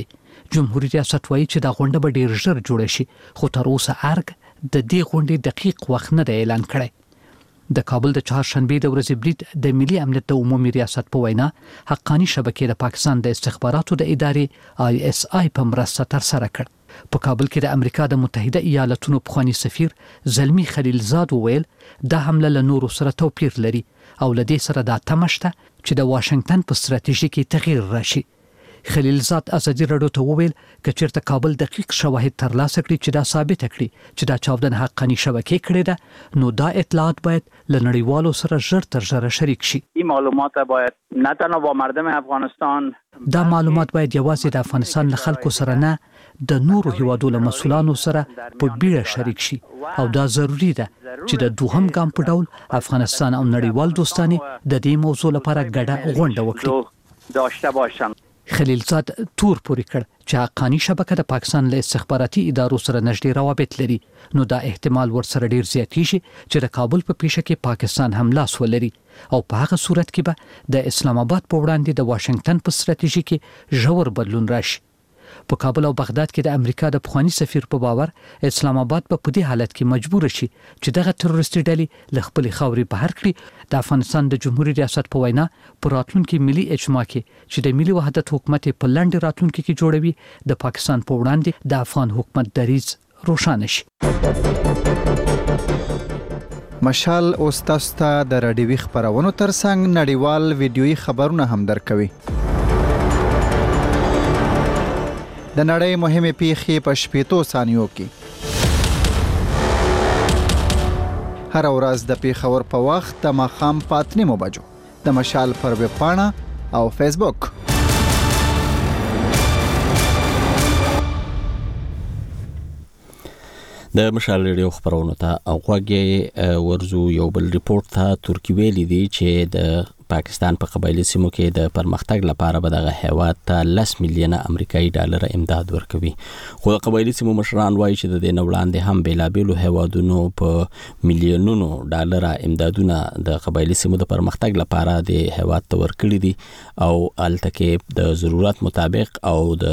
جمهوریت ریاست وایي چې دا غونډه به ډیر ژر جوړه شي، خو تر اوسه ارګ د دې غونډې دقیق وخت نه دی اعلان کړی. د کابل د چهارشنبې د ورځې برید د ملي امنیت د عمومي ریاست په وینا حقانی شبکې د پاکستان د استخباراتو د ادارې آی اس آی په مرسته ترسره کړ. په کابل کې د امریکا د متحده ایالاتونو پخوانی سفیر زلمی خلیلزاد وویل دا حمله له نورو سره توپیر لري او له دې سره دا تمه شته چې د واشنگټن په ستراتیژي کې تغییر راشي. خلیلزاد ازادي راډیو ته وویل که چیرته کابل دقیق شواهد ترلاسه کړي چې دا ثابت کړي چې دا چاودنه حقانی شبکې کړې ده، نو دا اطلاعات باید له نړیوالو سره ژر تر ژره شریک شي. این معلومات باید نه تنها با مردم افغانستان، دا معلومات باید یوازې د افغانستان له خلکو سره نه د نورو هیوادو له مسولانو سره په بیړه شریک شي او دا ضروری ده چې د دوهم ګام په ډول افغانستان او نړیوال دوستانه د دې موضوع لپاره ګډه غونډه وکړي داشته باشند. خلیلزاد تور پوري کړ چې حقانی شبکه د پاکستان له استخباراتي ادارو سره نږدې روابط لري، نو دا احتمال ورسره ډیر زیاتېږي چې د کابل په پیښه کې پاکستان هم لاس ولري او په هغه صورت کې به د اسلام آباد په وړاندې د واشنگټن په ستراتیژي کې ژور بدلون راشي. په کابل او بغداد کې د امریکا د پخوانی سفیر په باور اسلام آباد په پدې حالت کې مجبور شي چې دغه تروریستي ډلې له خپل خاورې بهر کړي. د افغانستان د جمهوریت ریاست په وینا پر راتلونکي ملي اجماع کې چې د ملي وحدت حکومت په لاندې راتلونکي کې جوړوي د پاکستان په وړاندې د افغان حکومت دریځ روښانه شي. مشال اوس تاسو ته د راډیوي خبرونو ترڅنګ نړیوال ویډیويي خبرونه هم درکوي. د نړۍ مهمه پیښې په شپېتو ثانیو کې. هر ورځ د پیښور په وخت د ماښام په اته نیمو بجو د مشال پر ویب پاڼه او فیسبوک. د مشال ریډیو خبرونو ته غوږی ورزو یو بل ریپورت ته ترکی ویلي دی چې د پاکستان په قبایلی سیمو کې د پرمختګ لپاره به دغه هیواد ته لس میلیونه امریکایي ډالر امداد ورکوي، خو د قبایلی سیمو مشران وایي چې د دې نه وړاندې هم بیلابیلو هیوادونو په میلیونونو ډالر امدادونه د قبایلی سیمو د پرمختګ لپاره د هیواد ته ورکړي دي او هلته کې د ضرورت مطابق او د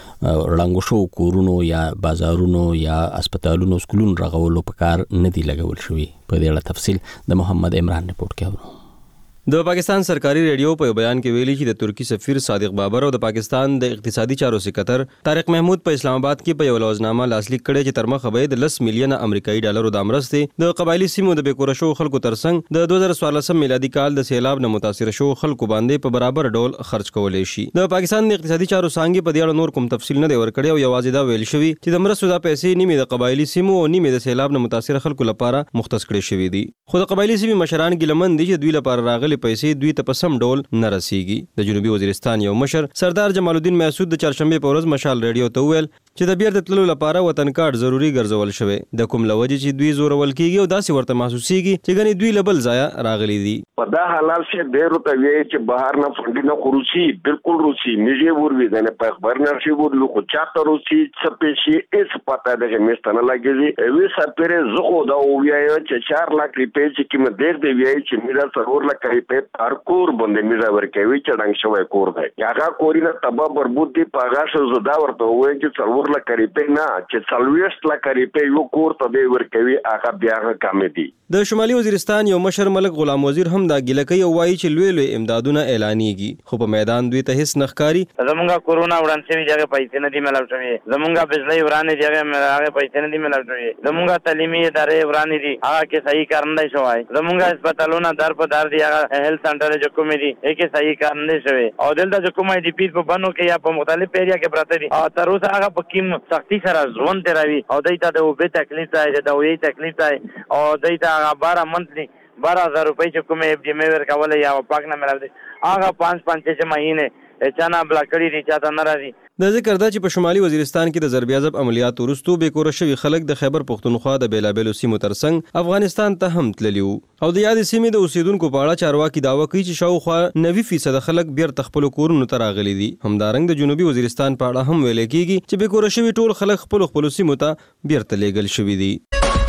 رنګو شو کورونو یا بازارونو یا اسپیټالونو سکولونو رغولو په کار نه دی لګول شوی. په دې اړه تفصیل د محمد عمران رپورت کې اورو. د پاکستان سرکاري ریډیو په بیان کې ویلي چې د ترکی سفیر صادق بابر او د پاکستان د اقتصادي چارو سکرټر طارق محمود په اسلام آباد کې په یو لوزنامه لاسلیک کړی چې تر مخه به د لس میلیونه امریکایي ډالرو د مرستې د قبایلی سیمو د بیکوره شو خلکو ترڅنګ د دوه زره څوارلسم میلادي کال د سیلاب نه متاثر شو خلکو باندې په برابر ډول خرج کولای شي. د پاکستان د اقتصادي چارو څنګه په دې اړه نور کوم تفصیل نه دی ورکړی او یوازې دا ویل شوی چې د مرستو د پیسې نیمه د قبایلی سیمو او نیمه د سیلاب نه متاثر خلکو لپاره مختص کړي شوی دي. خو د قبایلی سیمو مشران ګلمن دي چې دوی لپاره راغلي پیسې دوی ته سم ډول نه رسیږي. د جنوبي وزیرستان یو مشر سردار جمال الدین محسود د چهارشنبه په ورځ مشال ریډیو ته ویل چې د بیرته تللو لپاره وطن کارت ضروری ګرځول شوی د کوم لوجه چې دوی زورول کیږي او داسې ورته محسوسيږي چې غني دوی لبل ځای راغلي دي. په دا حالات سے ډېر ته وی چې بهر نه فنډ نه خروسي بالکل روسي میږي ور وی نه په خبر نه شي ور لو خو چاته روسي سپېشي اس پتا دغه مستنه لګي وی سپره زخه دا وی چې چار لاک روپۍ چې کوم ډېر دی وی چې میرا سرور لا کوي په پارکور باندې میرا ورکوي چې ډنګ شوی کور دی هغه کورینه تبا بربود دی پاغه شو زدا ورته وی چې سرور لا کوي په نه چې سلويست لا کوي په یو کور ته دی ورکوي هغه بیا کم دي. د شمالي وزیرستان یو مشر ملک غلام وزیر هم دا ګیله کوي او وایي چې لوی لوی امدادونه اعلانېږي خو په میدان دوی ته هیڅ نخکاری. زمونږه کورونا وړاندې وی ځای پیسې نه دی ملاو شوی، زمونږه بجلی ورانه ځای هغه پیسې نه دی ملاو شوی، زمونږه تعلیمي ادارې ورانه دي هغه کې صحیح کار نه شوی، زمونږه هسپتالونه در په در دی هغه هیلث سنټر چې کوم دي هغه صحیح کار نه شوی او دلته چې کومه دی پیر په بانو کې یا په مختلف ایریا کې پراته دي او تر اوسه هغه په کیم سختي سره ژوند تیروي او دایته د وبې تکلیف دی د وې تکلیف دی او دایته هغه بارہ منتلی بارہ ہزار روپے چې کومه اف ډي ام ورکول یا پاک نه ملاوي هغه پانچ پانچ چې مهینه چانا بلاکړی دي چاته ناراضي. د ذکر دا چې په شمالي وزیرستان کې د ضربیازب عملیات ورستو بیکوره شوی خلک د خیبر پختونخوا د بیلابیلو سیمو ترڅنګ افغانستان ته هم تللی وو او د یاد سیمې د اوسیدونکو په اړه چارواکي داوا کوي چې شاوخوا نوي فیصد خلک بیرته خپل کورونو ته راغلي دي. همدارنګ د جنوبي وزیرستان په اړه هم ویل کېږي چې بیکوره شوی ټول خلک خپل خپل سیمو ته بیرته لیږل شوي دي.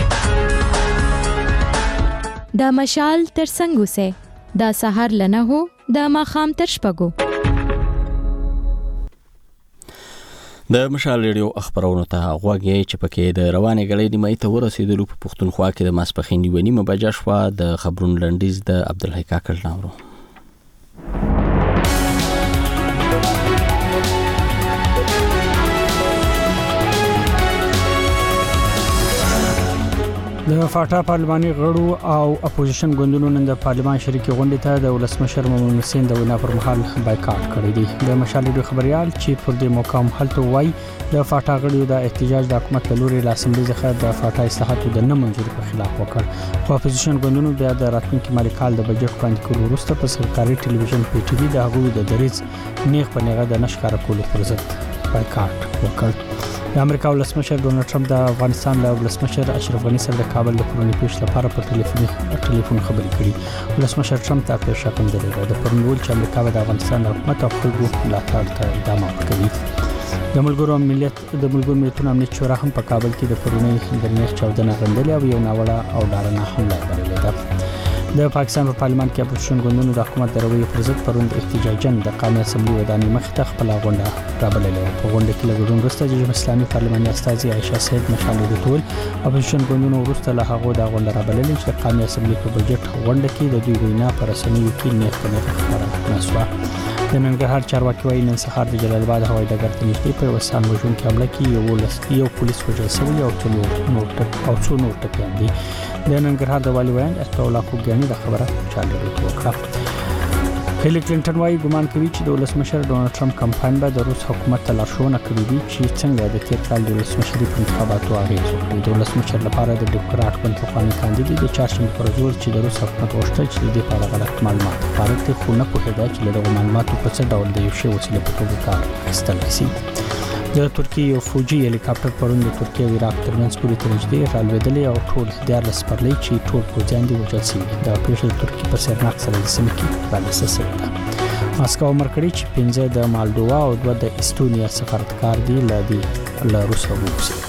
دا مشال تر څنګه سه دا سحر لنه هو دا ماخام تر شپګو. د مشال ریډیو خبرونو ته غوږی چې پکې د روانې غړې نیمه ته ورسېدلو په پښتونخوا کې د ماسپخین نیمه بجه شوه. د خبرونو لنډیز د عبدالحی کاکړ ناورو. د فاټا پارلماني غړو او اپوزیشن ګوندونو نن د پارلمان شریکي غونډې ته د ولسمشر مومن حسین د وینا پر مهال بایکاټ کړی دی. د مشال ریډیو خبريال چې پر دې مقام هلته وای د فاټا غړو د احتجاج د حکومت لوري له اسمبلی څخه د فاټا اصلاحاتو د نه منځوري په خلاف وکړ. خو اپوزیشن ګوندونو بیا د راتلونکي مالي کال د بجټ وړاندې کولو وروسته په سرکاري ټلویزیون پی ټی وی د هغوی د دریځ نیغ په نیغه د نشکاره کولو پر ضد بایکاټ وکړ. د امریکا ولسمشر ډونالد ټرمپ د افغانستان له ولسمشر اشرف غنی سره د کابل د پرونی پیش لپاره په ټلیفوني ټلیفون خبرې کړې. ولسمشر ټرمپ ته پیش راکوم دی د پرونی ول چې امریکا د افغانستان حکومت او خلکو ملاتړ ته ادامه ورکوي. د ملګرو ملت د ملګرو ملتونو امنیت شورا هم په کابل کې د پرونی د نیټ چاودنه غندلې او یو ناوړه او ډارنه حمله بللې ده. د پاکستان په پارلمان کې اپوزیشن ګوندونو د حکومت د رویې پر ضد پروند احتجاجن د قومي اسمبلی ودانۍ مخ ته خپل غونډه رابللې. په غونډه کې له ګډون وروسته د اسلامي پارلماني استازي عائشہ سید مشال ټول اپوزیشن ګوندونو وروسته له هغه د غونډه رابللې چې د قومي اسمبلی په بجټ غونډه کې د دوی وینا پر رسنیو کې نه خبره خبره نشوه. د ننګرهار چارواکي وايي نن سهار د جلال آباد هوایي ډګر ته نږدې په وسان وژونکي حمله کې یو لس یو پولیس وژل شوی او څلور نور ټک او څو نور ټکیان دي. د ننګرهار د والي ویان استولا خوګیاني د خبره چالو وکړه. هیلی کلینټن وايي ګمان کوي چې د ولسمشر ډونالد ټرمپ کمپاین به د روس حکومت ته لارښوونه کړې وي چې څنګه د تیر کال د ولسمشري په انتخاباتو اغېز وکړي. د ولسمشر لپاره د ډیموکرات ګوند پخواني کاندید د چهارشنبې پر ورځ چې د روس حکومت غوښتل چې د دې په اړه غلط معلومات خپاره کړي، خو نه پوهېده چې له دغو معلوماتو په څه ډول د یو شی وسیله په توګه کار اخیستلی شي. د ترکیې یو فوجي هلیکاپټر پرون د ترکیې او عراق ترمنځ پورې ته نږدې رالوېدلی او ټول دیارلس سپرلۍ چې ټول پوځیان دي وژل شوي. د پیښې د ترکیې په سرناک سره د سیمې کې رالوېدل شوې ده. ماسکو امر کړی چې پنځه د مالډووا او دوه د استونیا سفارتکار دي له دې له روسیې ووځي.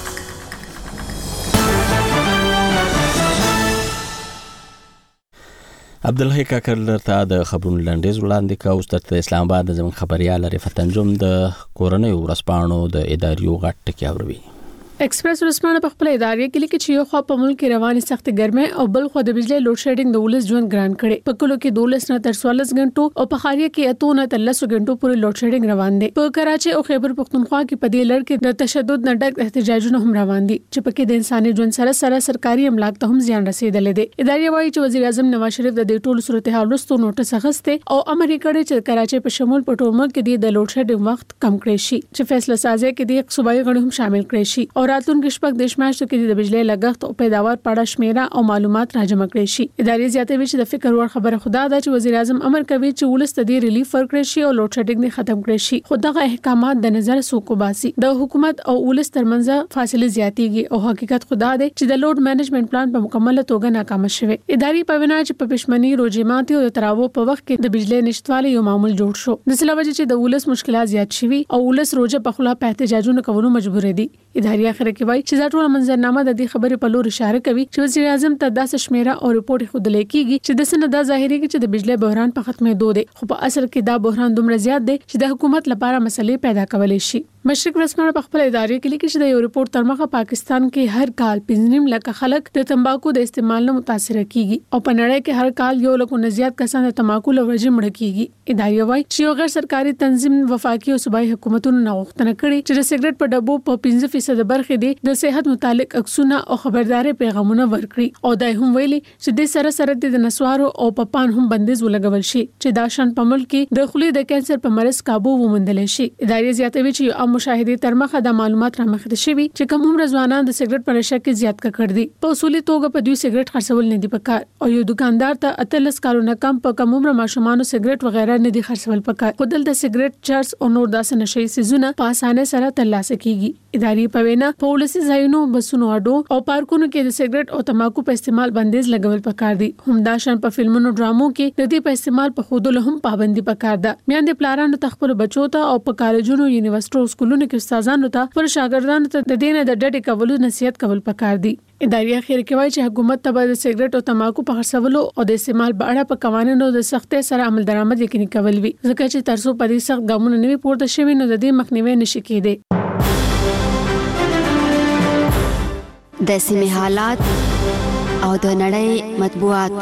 عبدالحی کاکړ لرته د خبرونو لنډیز وړاندې کا. اوس د اسلام آباد د زموږ خبريال رفعت انجم د کورنۍ ورسپانو د اداریو غټ ټکی اوروي. ایکسپریس ورسپانه په خپل ادارې کې لیکي چې یو خو په ملک کې رواني سخت ګرمۍ او بل خو د بجلی لوډ شیډینګ د ولس ژوند ګران کړي. په کلو کې دولس نه تر څوارلس غنټو او په خاریه کې اته نه تر لس غنټو پورې لوډ شیډینګ روان دي. په کراچي او خیبر پختونخوا کې په دې لړ کې د تشدد نه ډک احتجاجونه هم روان دي چې پکې د انساني ژوند سره سره سرکاري املاک ته هم زیان رسیدلی دی. ادارې وایي چې وزیر اعظم نواز شریف د دې ټولو صورتحال وروسته نوټس اخیسته او امر یې کړی چې کراچي په شمول په ټول ملک کې د لوډ شیډینګ وخت کم کړی شي، چې فیصله سازي کې د صوبایي غړي هم شامل کړي شي او راتلونکي شپږ شماشتو کې د بجلی لګښت او پیداوار په اړه شمیره او معلومات راجمع کړي شي. ادارې زیاتوي چې د فکر وړ خبره خدا ده چې وزیر اعظم امر کوي چې ولس ته د ریلیف ورکړي شي او لوډ شیډینګ نه ختم کړي شي. خو دغه احکامات د نظر سوکو باسي. د حکومت او ولس ترمنځ فاصله زیاتېږي او حقیقت خدا ده چې د لوډ مینجمنت پلان په مکمل توګه ناکام شوی. ادارې په وینا چې په پښمنۍ روزمات او تراوو په وخت کې د بجلی نشټوالي یو معمول جوړ شو. د سلوه چې د ولس مشکلات زیات شوي او ولس روزه په خلا په احتجاجونو کولو مجبور دي. ادارې اخر کې وایي چې دا ټول منظرنامه د دې خبرې په لور اشاره کوي چې وزیر اعظم ته داسې شمیره او ریپورت خود لیکيږي چې د سند د ظاهري کې چې د بجلی بحران په ختمېدو دی، خو په اصل کې دا بحران دومره زیات دی چې د حکومت لپاره مسلې پیدا کولای شي. مشرق ورسپانه په خپل ادارې کې لیکي چې د یو ریپورت تر مخه پاکستان کې هر کال پنځه لک خلک د تمباکو د استعمال نه متاثر کیږي او په نړۍ کې هر کال یو لک نه زیات کسان د تمباکو له وجې مړ کیږي. ادارې وایي چې یو غیر سرکاري تنظیم وفاقي او صوبایي حکومتونو نه غوښتنه کړې چې د سیګریټ په ډبو په پنځه فیصد برخې دي د صحت متعلق عکسونه او خبرداري پیغامونه ورکړي او دای هم ویلي چې د سره سره د نسوارو او په پان هم بندیز ولګول شي چې دا شان په ملک کې د خولې د کانسر په مرز قابو ومندل شي. ادارې زیاتوي چې عام مشاهده تر مخه د معلومات را مخ ته شوي چې کوم عمر ځوانان د سیګریټ په نشه کې زیات کړ دي. په اصولي توګه په دوی سیګریټ خرڅول نه دي پکار او یو دکاندار ته اتلس کالونه کم په کوم عمر ماشومان سیګریټ وغیرہ نه دي خرڅول پکار. خودل د سیګریټ چرس او نور داسې نشي سيزونه په اسانه سره ترلاسه کیږي. ادارې په وینا په ولسي ځایونو بسونو اډو او پارکونو کې د سیګریټ او تماکو په استعمال بندیز لګول پکار دي. همدا شان په فلمونو ډرامو کې د دې په استعمال په خودلو هم پابندي پکار ده. میاندې پلارانو تخپل بچو ته او په کالجونو یونیورسيټو سکولونو کې استادانو ته پر شاګردانو ته د دینه د ډډې کولو نصيحت کول پکار دي. ادارې اخر کې وایي چې حکومت ته د سیګریټ او تماکو په خرڅولو او د استعمال په اړه په قوانینو د سختۍ سره عمل درآمد یقیني کول وي، ځکه چې ترڅو په دې سخت ګامونه نه وي پورته شوي نو د دې مخنیوي نشي کېدی. د سیمې حالات او د نړۍ مطبوعات.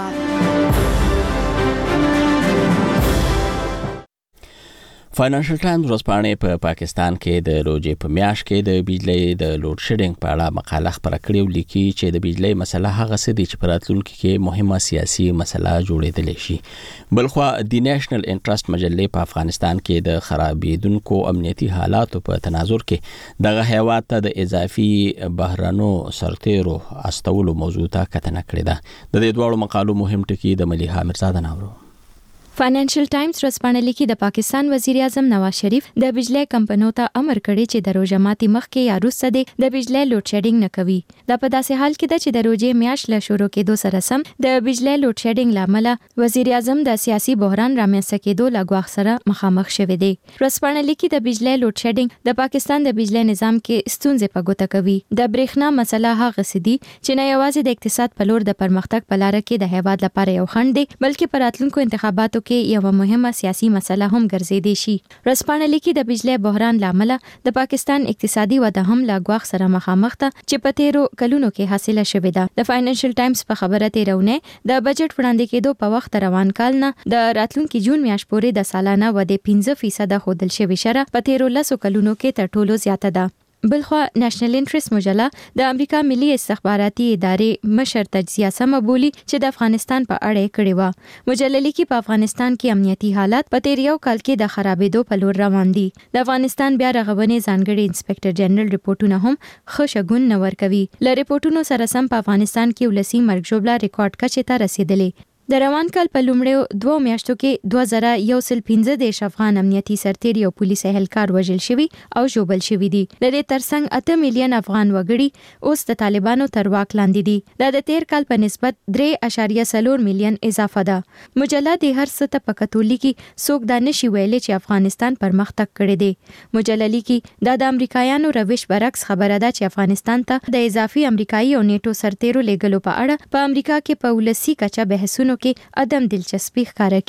فاینانشل ټایمز ورځپاڼې په پاکستان کې د روزې په میاشت کې د بجلی د لوډ شیډینګ په اړه مقاله خپره کړې او لیکي چې د بجلی مسله هغه څه دي چې په راتلونکي کې مهمه سیاسي مسله جوړېدلی شي. بلخوا د نېشنل انټرست مجلې په افغانستان کې د خرابېدونکو امنیتي حالاتو په تناظر کې دغه هیواد ته د اضافي بهرنو سرتیرو استولو موضوع ته کتنه کړې ده. د دې دواړو مقالو مهم ټکي د ملیحه میرزاده ناورو. فاینانشل ټایمز ورځپاڼه لیکي د پاکستان وزیر اعظم نواز شریف د بجلی کمپنیو ته امر کړی چې د روزه ماتي مخکې یا وروسته د بجلی لوډ شیډینګ نه کوي. دا په داسې حال کې ده چې د روزې میاشت له شروع کېدو سره سم د بجلی لوډ شیډینګ لامل وزیر اعظم د سیاسي بحران رامنځته کېدو له ګواښ سره مخامخ شوی دی. ورځپاڼه لیکي د بجلی لوډ شیډینګ د پاکستان د بجلی نظام کې ستونزې په ګوته کوي. د برېښنا مسله هغه څه دي چې نه یوازې د اقتصاد په لور د پرمختګ په لار کې د هیواد لپاره یو خنډ دی بلکې په راتلونکو انتخاباتو کې یو مهمه سیاسي مسله هم ګرځېدای شي. ورځپاڼه لیکي د بجلی بحران لامل د پاکستان اقتصادي وده هم له ګواښ سره مخامخ ده چې په تیرو کلونو کې حاصله شوې ده. د فاینانشل ټایمز په خبره تیرونه د بجټ وړاندې کېدو په وخت روان کال نه د راتلونکي جون میاشت پورې د سالانه ودې پنځه فیصد خودل شوې شره په تیرو لسو کلونو کې تر ټولو زیاته ده. بلخوا نېشنل انټرست مجله د امریکا ملي استخباراتي ادارې مشر تجزیه سم بولی چې د افغانستان په اړه کړې و. مجله لیکي په افغانستان کې امنیتي حالات په تیر یو کال کې د خرابېدو په لور روان دي. د افغانستان بیا رغونې ځانګړي انسپکټر جنرال ریپورتونه هم ښه شګون نه ورکوي. له ریپورتونو سره سم په افغانستان کې ولسی مرګ ژوبله ریکارډ کچې ته رسیدلې. د روان کال په لومړیو دوه میاشتو کې دوه زره یو سل پنځه دیرش افغان امنیتي سرتیري او پولیس اهلکار وژل شوي او ژوبل شوي دي. د دې ترڅنګ اته میلیون افغان وګړي اوس د طالبانو تر واک لاندې دي. دا د تیر کال په نسبت درې اعشاریه څلور میلیون اضافه ده. مجله د هر څه ته په کتو لیکي څوک دا نشي ویلی چې افغانستان پرمختګ کړی دی. مجله لیکي دا د امریکایانو روش برعکس خبره ده چې افغانستان ته د اضافي امریکایي او نیټو سرتیرو لیږلو په اړه په امریکا کې په ولسی کچه بحثونو کې عدم دلچسپي ښکاره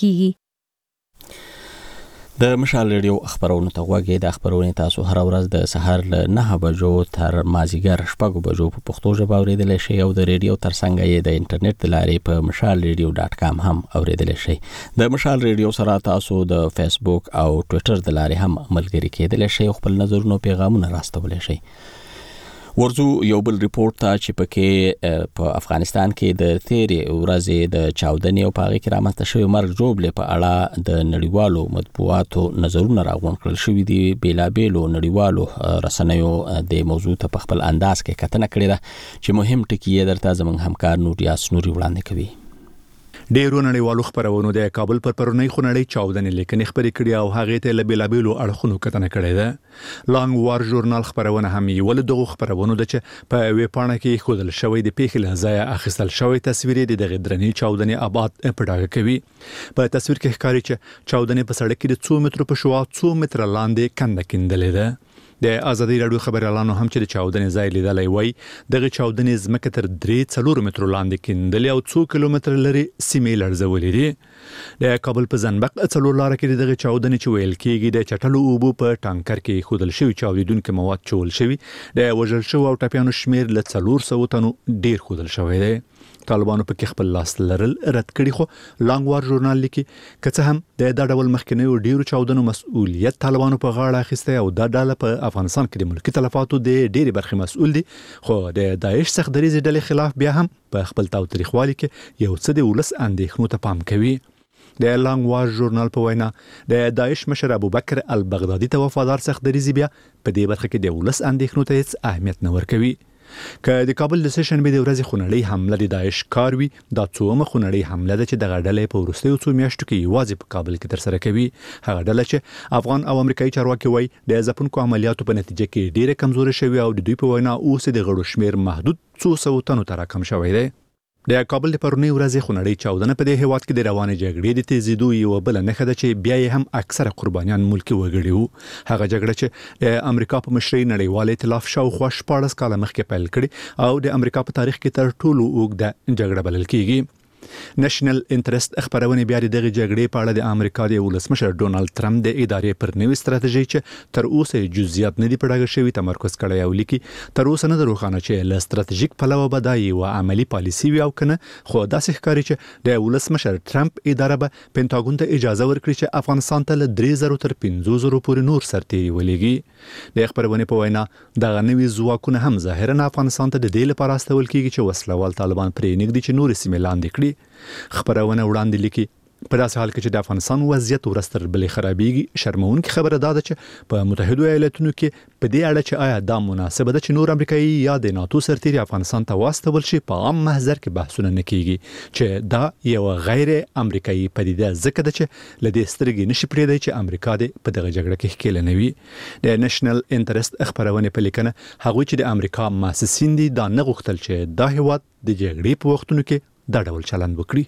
کیږي. د مشال ریډیو خبرونو ته غوږی د خبرونې تاسو هر ورځ د سحر له نه بجو تر مازیګر شپږ بجو په پښتو ژبه اوریدلی شئ او د ریډیو ترڅنګ یې د انټرنیټ د لارې په مشال ریډیو ډاټ کام هم اوریدلی شئ. د مشال ریډیو سره تاسو د فیسبوک او ټویټر د لارې هم ملګري کېدلی شئ او خپل نظرونه پیغامونه راستولی شئ. ورزو یو بل ریپورت ته چې پکې په افغانستان کې د تیرې ورځې د چاودنې او په هغې کې رامنځته شوي مرګ ژوبلې په اړه د نړیوالو مطبوعاتو نظرونه راغونډ کړل شوي دي. بېلابېلو نړیوالو رسنیو د موضوع ته په خپل انداز کې کتنه کړې ده چې مهم ټکي یې درته زموږ همکار نوریاس نوري وړاندې کوي. ډیرو نړیوالو خبرونو د کابل پر پرونی خونړۍ چاودنې لیکنې خبرې کړې او هغې ته له بېلابېلو اړخونو کتنه کړې ده. لانګ وار ژورنال خبرونه هم یو له دغو خبرونو ده چې په یوې پاڼه کې ښودل شوی د پیښې له ځایه اخیستل شوی تصویر د دغې درنې چاودنې ابعاد په ډاګه کوي. په تصویر کې ښکاري چې چاودنې په سړک کې د څو مترو په شوا څو متره لاندې کنده کیندلې ده. د ازادي راډیو خبريالانو هم چې د چاودنې ځای لیدلی وای دغه چاودنې ځمکه تر درې څلور مترو لاندې کیندلې او څو کیلومتر لري سیمې لړزولې دي. د کابل په زنبق څلور لاره کې دغه چاودنې چې ویل کېږي د چټلو اوبو په ټانکر کې خودل شوی چاودیدونکو مواد چول شوی د وژل شو او ټپیانو شمیر له څلور سوه تنو ډیر خودل شوی دی. طالبانو په کې خپل لاس لرل رد کړي خو لانګ وار ژورنال لیکي که څه هم د دا ډول مخکنیو ډیرو چاودنو مسؤلیت طالبانو په غاړه اخیسته او دا ډله په افغانستان کې د ملکی تلفاتو د ډېری برخې مسؤل دي خو د داعش سخت دریځ ډلې خلاف بیا هم په خپل تاوتریخوالي کې یو څه د ولس اندېښنو ته پام کوي. د لانګ وار ژورنال په وینا د داعش مشر ابوبکر البغدادي ته وفادار سخت دریځ بیا په دې برخه کې د ولس اندېښنو ته هیڅ اهمیت نه ورکوي. که د کابل د سیشن به د ورځې خونړۍ حمله د داعش کار وي دا څومره خونړۍ حمله ده چې دغه ډله په وروستیو څو میاشتو کې یوازې په کابل کې ترسره کوي. هغه ډله چې افغان او امریکایي چارواکي وایي د ځپونکو عملیاتو په نتیجه کې ډیره کمزوري شوې او د دوی په وینا اوس د غړو شمیر محدود څو سوه تنو ته راکم شوی دی. د کابل د پرونی ورځې خونړۍ چاودنه په دې هیواد کې د روانې جګړې د تیزیدو یو بل نه خده چې بیا یې هم اکثره قربانیان ملکی وګړي وو. هغه جګړه چې د امریکا په مشرۍ نړیوال ائتلاف شاوخوا شپاړس کاله مخکې پیل کړي او د امریکا په تاریخ کې تر ټولو اوږده جګړه بلل کیږي. نېشنل انټرست خبرونه بیا د دغه جګړې په اړه د امریکا د ولسمشر ډونالد ټرمپ د ادارې پر نوې ستراتیژي چې تر اوسه جزئیات نه دی پړاګه شوی تمرکز کړی او لیکي تر اوسه نه دروخانه چې له ستراتیژیک پلوه بدایي او عملی پالیسي وي او کنه خو داسې ښکاري چې د ولسمشر ټرمپ اداره به پینټاګون ته اجازه ورکړي چې افغانستان ته له درې زره تر پنځه زره پورې نور سرتیري ولېږي د خبرونه په وینا دغه نوې ځواکونه هم ظاهرا افغانستان ته د دې لپاره استول کیږي چې وسلوال طالبان پرې نږدې چې نور سیمې لاندې کړي. خبرونه وړاندې لیکي په داسې حال کې چې د افغانستان وضعیت ورستر بلې خرابېږي شرمونکې خبره ده چې په متحده ایالاتونو کې په دې اړه چې آیا دا مناسبه ده چې نور امریکایي یا د ناتو سرتیري افغانستان ته واستول شي په عام محضر کې بحثونه نه کیږي چې دا یو غیر امریکایي پدیده ځکه ده چې لدې سترګې نشي پرېدای چې امریکا دې په دغه جګړه کې ښکېل نه وي. د نېشنل انټرست خبرونه په لیکنه هغوی چې د امریکا مؤسسین دي دا نه غوښتل چې دا هیواد د جګړې په وختونو کې دا ډول چلند وکړي.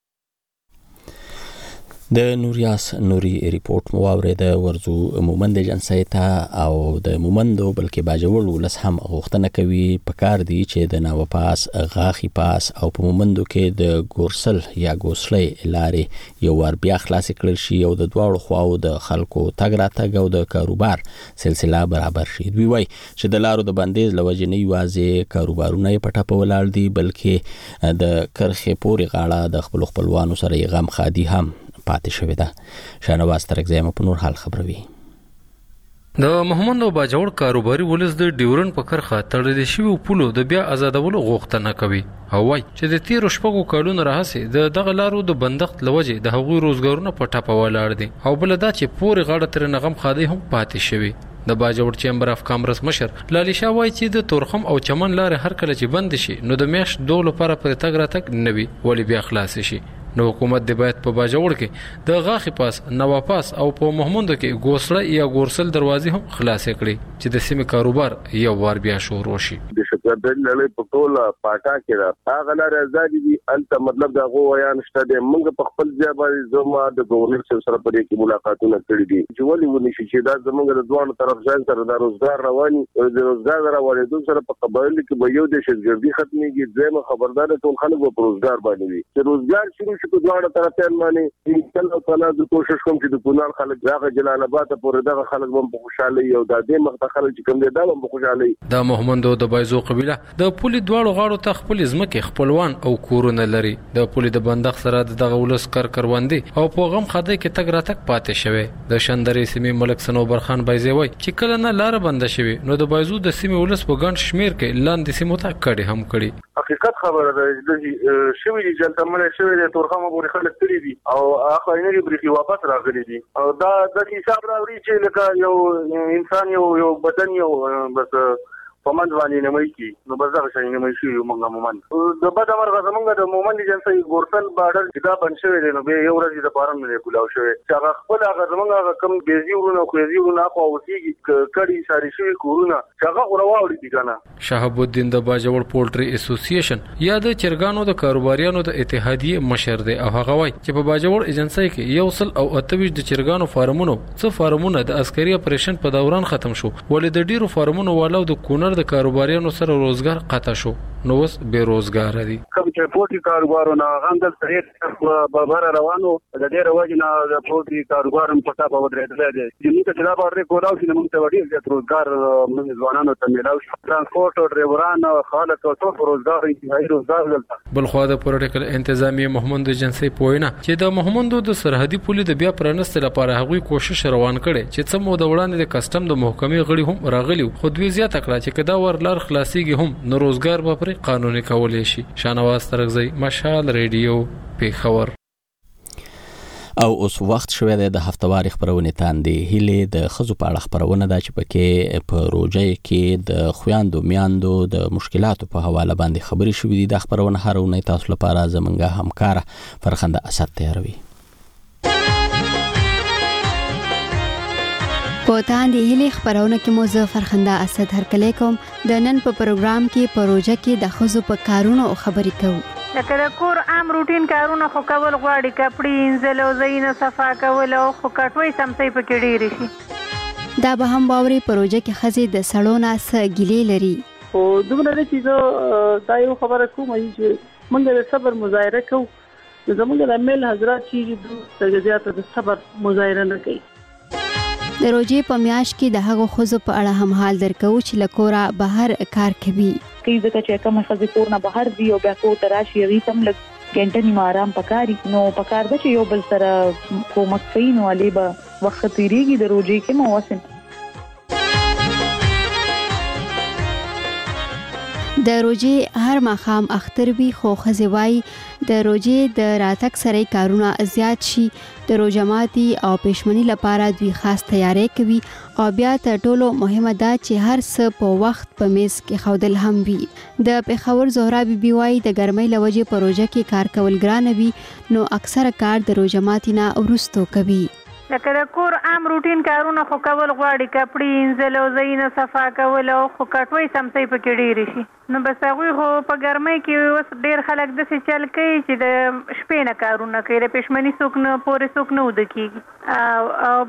د نوریاس نوري ریپورت مو اورید ورزو مومند جنسي ته او د مومندو بلکې باجوړ ولس هم غوښتنه کوي په کار دی چې د ناو پاس غاخي پاس او په مومندو کې د ګورسل یا ګوسلې لارې یو ور بیا خلاص کړل شي او د دواړو خواو د خلکو تګ راتګ او د کاروبار سلسله برابر شي. دوی وایي چې د لارو د بندیز لوجې نه یوازې کاروبارونه یې پټه په ولاړ دي بلکې د کرخې پورې غاړه د خپل خپلوانو سره یې غم خادي هم پاتې شوې ده. شانواز ترکزیمه په نور حال خبروي. د محمد او باجوړ کاروباري ولس د ډیورن په کرخه تړل شوی پولو د بیا آزادولو غوښتنه کوي او وايي چې د تیر شپږو کالونو راهسي د دغه لارو د بندښت لوجې د هغوی روزګارونه په ټاپه ولاړ دي او بل دا چې پورې غاړه تر نغم خادي هم پاتې شوی. د باجوړ چیمبر اف کامرس مشر لالی شاه وایي چې د تورخم او چمن لارې هر کله چې بند شي نو د میاشت دوه لپاره پر تګ راتګ نوي ولی بیا خلاص شي. نو حکومت د باید په باجوړ کې د غاخي پاس نوا پاس او په محمودو کې ګوسړه یا ګورسل دروازې هم خلاص کړي چې د سیمې کاروبار یو وار بیا شروع شي. د شکردل لړۍ په ټوله پاټا کې را هغه لار ازادي دي الته مطلب دا غو ویان شته د موږ په خپل ځای باندې زما د گورنر سره په دې کې ملاقاتونه کړې دي چې ولې ونی شي چې دا زموږ د دوه طرف ځان سره د روزګار رواني او د روزګار رواني د سره په قبایل کې به یو د شګردي ختميږي ځمه خبردار ټول خلک په روزګار باندې وي چې روزګار شروع شي په دوه طرفین باندې انشاءالله تعالی د کوشش کوم چې د کونړ خلک راغ جلال آباد پورې دغه خلک هم په خوشاله یو د دې مخته خلک چې کوم دي دا هم په خوشاله. د محمد د بایزو قبيله د پولي دواړو غاړو ته خپل ځمکې خپلوان او کورونه لري. د پولي د بندخ سره دغه ولس کار کروندي او په غم خدای کې تګ راتګ پاتې شوی. د شندري سیمې ملک سنوبر خان بایزي وای چې کله نه لار بند شوی نو د بایزو د سیمې ولس په ګڼ شمیر کې لاندې سیمو ته کډي هم کړي. حقیقت خبره ده چې شوی دي چې تمنه شوی د تورخم پورې خلک تری دي او اخرینه بریخي واپس راغلي دي او دا د حساب راوړي چې لکه یو انسان یو یو بدن یو بس پمند باندې نه مې کی نو بس دا شي نه مې شي موږ مومن د بد امر غزمنګ د مومن جنسي ګورسل بارډر جدا بن شوی دی نو به یو ورځ د پارم نه کولاو شوی چې هغه خپل هغه زمنګ کم بیزي ورونه خو بیزي ورونه خو اوسېږي کړي ساري شوی کورونه چې هغه غواړي دي کنه. شهاب الدین د باجوړ پولټري اسوسییشن یا د چرګانو د کاروباریانو د اتحادیه مشر دی او هغه وایي چې په باجوړ ایجنسي کې یو سل او اتویش د چرګانو فارمونو څو فارمونه د عسکري اپریشن په دوران ختم شو ولې د ډیرو فارمونو والو د کونړ د کاروباریانو سره روزګار قطع شو نو اوس بے روزګار دي. کوم چې پورتي کاروبارونه غندل سره په بار روانو د ډېر وجنه د پورتي کاروبارم په تاسو ودرېدل دي چې موږ چې دا بار کولاو چې موږ ته وړي د روزګار موږ ځوانانو ته ملاو ترانسپورت او ډرایوران خالق او ټول روزګار انتهایی روزګار دلته. بل خو د پولیټیکل انتظامی محمد جنسي پوینا چې د محمد د سرحدي پولي د بیا پرانست لپاره هغوی کوشش روان کړي چې څه مو د وړاندې د کسٹم د محکمې غړي هم راغلي خو دوی زیاته کړه چې کدا ور لار خلاصيږي هم نو روزګار به پر قانوني کولای شي. شانواز ترغزی مشال ریډیو پیښور. او اوس وخت شوه د هفتوار خبرونه تاندې هلي د خزو په اړه خبرونه دا چې پکې په روجای کې د خوياندو میاندو د مشکلاتو په حواله باندې خبري شوې دي. د خبرونه هرونه تاسو لپاره زمونږه همکار فرخنده اسد تیاروي. پوتان دی هلی خبرونه کې مو زه فرخنده اسد هرکلی کوم. د نن په پروګرام کې پروژه کې د خزو په کارونو او خبرې کوو. لکه د کور عام روټین کارونه خو کول غواړي کپړې انځل او زینه صفا کول او خو کټوي سمسي پکې ډېری شي. دا به هم باوري پروژه کې خزي د سړو ناس ګلې لري. او دومره چې دا یو خبره کوم چې موږ د صبر مظاهره کوو زموږ د میل حضرات چې دوی زیاته د صبر مظاهره نه کوي. د روزې په میاشت کې د هغو ښځو په اړه هم حال درکو چې له کوره بهر کار کوي. کوي ځکه چې کومه ښځه کور نه بهر وي او بیا کور ته راشي هغې ته هم لږ ګنټه نیمه آرام پکاري، نو پکار ده چې یو بل سره کومک کوي، نو علي به وخت تېرېږي د روزې کې موسم. د روزې هر ماښام اختر وي، خو ښځې وایي د روزې د راتګ سره کارونه زیات شي. د روژه ماتي او پښمنۍ لپاره دوی خاص تیاری کوي او بیا تر ټولو مهمه ده چې هر څه په وخت په میز کې خودل هم وي. د پېښور زهرا بي بي وایي د ګرمۍ له وجې په روژه کې کار کول ګرانه وي، نو اکثره کار د روژه ماتي نه وروسته کوي. لکه د کور عام روټین کارونه خو کول غواړي، کپړې اینځل او ځایونه صفا کول او خو کټوۍ سمڅۍ پکې ډېرې شي. نو بس هغوی خو په ګرمۍ کې اوس ډېر خلک داسې چل کوي چې د شپې نه کارونه کوي، د پښمنۍ څوک نه پورې څوک نه وده کېږي. او او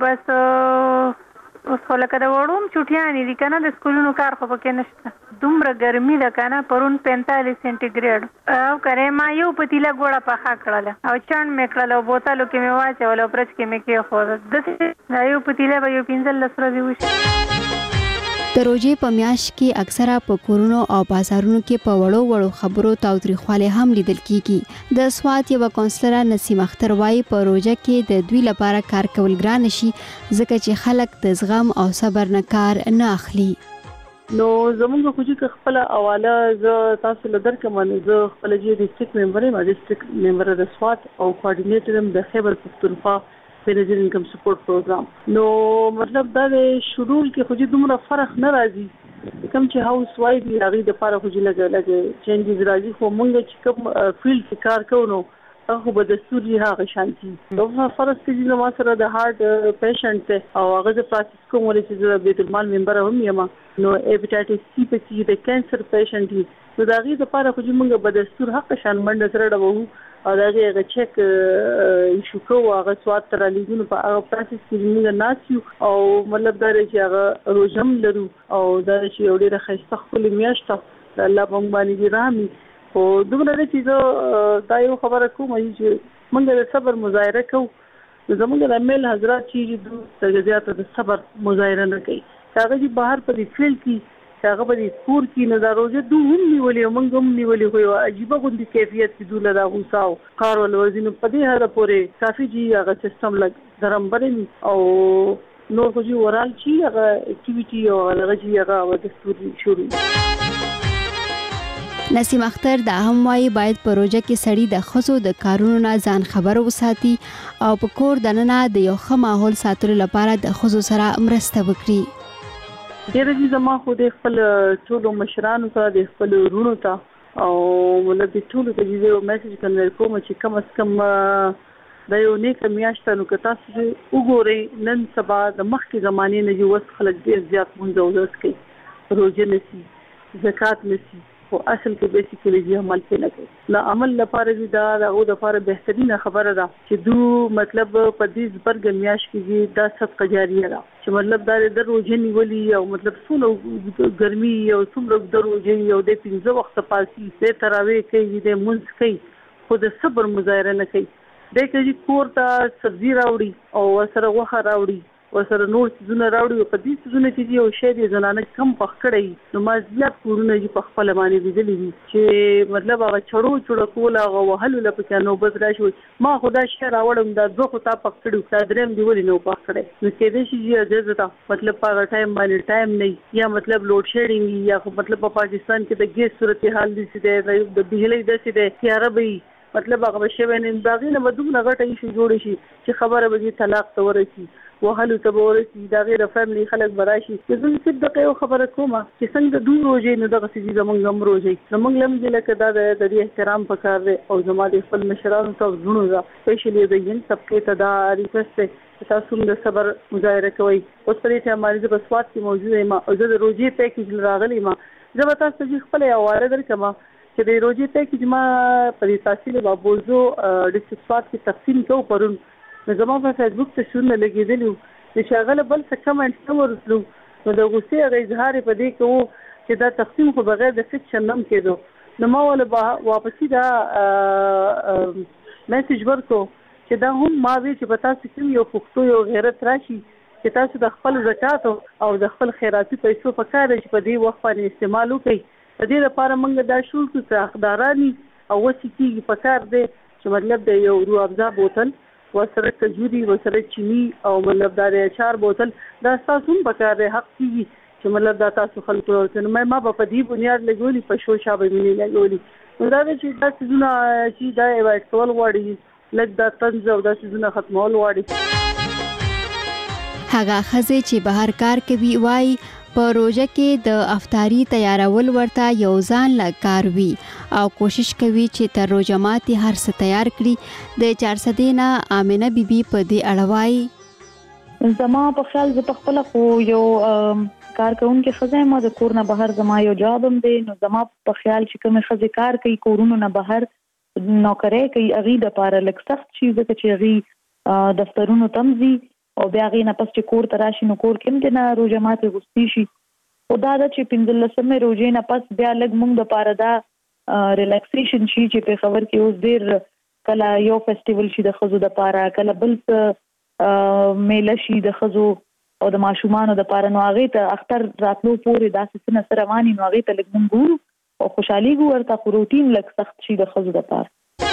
بس اوس خو لکه د وړوم چوټیانې دي که نه، د سکولونو کار خو پکې نشته. دومره ګرمي ده که نه، پرون پینتالیس سینټیګریډ او کرې ما یو پتیله ګوړه پخه کړله او چڼ مې کړله او بوتلو کې مې واچول او فرج کې مې کېښوده. داسې دا یو پتیله به یو پنځلس ورځې وشي. د روژې په میاشت کې اکثره په کورونو او بازارونو کې په وړو وړو خبرو تاوتریخوالی هم لیدل کیږي. د سوات یوه کونسلره نسیم اختر وایي په روژه کې د دوی لپاره کار کول ګران شي ځکه چې خلک د زغم او صبر نه کار نه اخلي. نو زمونږ خو چې خپل حواله زه تاسو له درکم، زه خپل چې ډسټریکټ ممبر یم، ډسټریکټ ممبر د سوات او کوارډینیټر یم د خیبر پښتونخوا بینظیر انکم سپورټ پروګرام. نو مطلب دا د شډول کې خو چې دومره فرق نه راځي، کوم چې هاوس وایف دی هغې دپاره خو چې لږ لږ چینجز راځي، خو موږ چې کوم فیلډ کې کار کوو نو هغه خو به دستور یې هغه شانتي. نو فرض کړي زما سره د هارټ پیشنټ دی او هغه زه پراکټس کوم، ولې چې زه بیت المال ممبر هم یم. نو هیپاټایټس سی پکې د کینسر پیشنټ دی، نو د هغې دپاره خو چې موږ به دستور حق شان منډه سره ډبوو او د هغې هغه چیک ایشو کوو، هغه سوات ته رالیږو. نو په هغه پروسس کې موږ ناست یو او مطلب دا دی چې هغه روژه هم لرو او دا دی چې یو ډېره ښایسته ښکلې میاشت ده، د الله په موږ باندې دې رحم وي. خو دومره دی چې زه دا یو خبره کوم چې موږ د صبر مظاهره کوو. زموږ د میل حضرات چې دوی زیاته د صبر مظاهره نه کوي، هغه چې بهر په دې فیلډ کې چې هغه به دې کور کې نه دا روژه دوی هم نیولې او موږ هم نیولې، خو یوه عجیبه غوندې کیفیت چې دوی له دا غوسه او کار ولوځي. نو په دې حده پورې کافي چې هغه سیسټم لږ درمبرې وي او نور خو چې ورال چې هغه اکټیویټي او هغه چې هغه دستور شروع. نسیم اختر دا هم وایي باید په روژه کې سړی د ښځو د کارونو نه ځان خبر وساتي او په کور دننه د یو ښه ماحول ساتلو لپاره د ښځو سره مرسته وکړي. ډېره دي زما خو د خپل ټولو مشرانو ته، د خپل وروڼو ته او مطلب د ټولو ته چې زه یو میسج کنوی کوم چې کم از کم دا یو نیکه میاشت ده. نو که تاسو چې وګورئ نن سبا د مخکې زمانې نه چې اوس خلک ډېر زیات لمونځ او اودس کوي، روژه نیسي، زکات نیسي، خو اصل کې بیسیکلی چې عمل پې نه کوي. د عمل لپاره چې دا د هغو دپاره بهترینه خبره ده چې دو مطلب په دې زبرګه میاشت کې دا صدقه جاریه ده چې مطلب دا د روژې نیولي او مطلب څومره ګرمي او څومره د روژې او د پنځه وخته پاسي د تراویح کوي، د لمونځ کوي، خو د صبر مظاهره نه کوي. دی که چې کور ته سبزي راوړي او ورسره غوښه راوړي، ورسره نور څیزونه راوړي، په دې څیزونه کې یو شی د زنانه کم پخ کړی. نو ما زیات کورونه چې په خپله باندې لیدلي دي چې مطلب هغه چړو چړه کول، هغه وهلو له پکې نوبت راشي، ما خو دا شی راوړم دا دوه خو تا پخ کړي، دا درېیم دې ولې نه پخ کړی. نو کېدای شي چې اجازه ده مطلب په هغه ټایم باندې ټایم نه یا مطلب لوډ شیډینګ یا خو مطلب په پاکستان کې د ګیس صورتحال داسې دی، د بجلۍ داسې دی، تیاره به وي، مطلب هغه به شوی نه د هغې نه به دومره غټه ایشو جوړې شي چې خبره به دې طلاق ته ورسي، وهلو ته به ورسي، د هغې د فیملي خلک به راشي. چې زه صرف دغه یو خبره کوم چې څنګه دوی روژې نو دغسې دي زموږ هم روژې. زموږ هم چې لکه دا د دې احترام پکار دی او زما د خپل مشرانو ته او زړونو ته سپیشلي د ین طبقې ته دا ریکویسټ دی چې تاسو هم د صبر مظاهره کوئ. اوس په دې ټایم باندې زه په سوات کې موجوده یم او زه د روژې پیکیج راغلی یم. زه به تاسو ته چې خپله یو حواله درکړم چې د روژې پیکیج ما په دې تحصیل بابوزو ډسټرکټ سوات کې تقسیم کوو پرون. نو زما په فیسبوک ته شورونه لګېدلي وو چې هغه له بل څه کمنټ نه ورسلو. نو د غوسې هغه اظهار یې په دې کوو چې دا تقسیم خو بغیر د فکشن نه هم کېدو. نو ما ولې واپسې دا میسج ورکو چې دا هم ما وی چې پتا سکم یو پښتو یو غیرت راشي چې تاسو د خپل زکات او د خپل خیراتي پیسو په کار چې په دې وخت باندې استعمال وکړي. د دې لپاره موږ دا شول چې حقدارانی او وسیتي په کار دی چې مطلب د یو روح افزا بوتل وسره کجوري وسره چینی او مطلب د اچار بوتل دا تاسو هم په کار حق کیږي چې مطلب دا تاسو خلکو ورته مې ما په دې بنیاد لګولي په شو شابه مې لګولي نو دا چې تاسو زونه چې دا ایوایټ کول وړي لږ دا طنز او دا زونه ختمول وړي. هغه خزه چې بهر کار کوي وای په روزه کې د افطاری تیارول ورته یو ځان لا کار وی او کوشش کوي چې تر روزه ماتي هر څه تیار کړي. د چار سدینا امنه بیبي په دې اړوای زما په خیال ز په خپل خو یو کار کوونکې خزه ما د کور نه بهر زما یو جاب هم دی نو زما په خیال چې کوم خزه کار کوي کورونو نه بهر نوکرې کوي اغي د پاره لک سخت شي ځکه چې اغي دفترونو تمزي او بیا غي نه پس چې کور تراشي نو کور کې نه روزه ماته غوستي شي او دا چې پنځلسمه روزه نه پس بیا لګ مونږ د پاره دا ریلیکسیشن شي چې په خبر کې اوس ډیر کله یو فیسټیوال شي د خزو د پاره کله بل څه میله شي د خزو او د ماشومان د پاره نو هغه ته اختر راتلو پورې داسې څه سره وانی نو هغه ته لګ مونږ ګورو او خوشحالي ګورته خو روټین لګ سخت شي د خزو د پاره.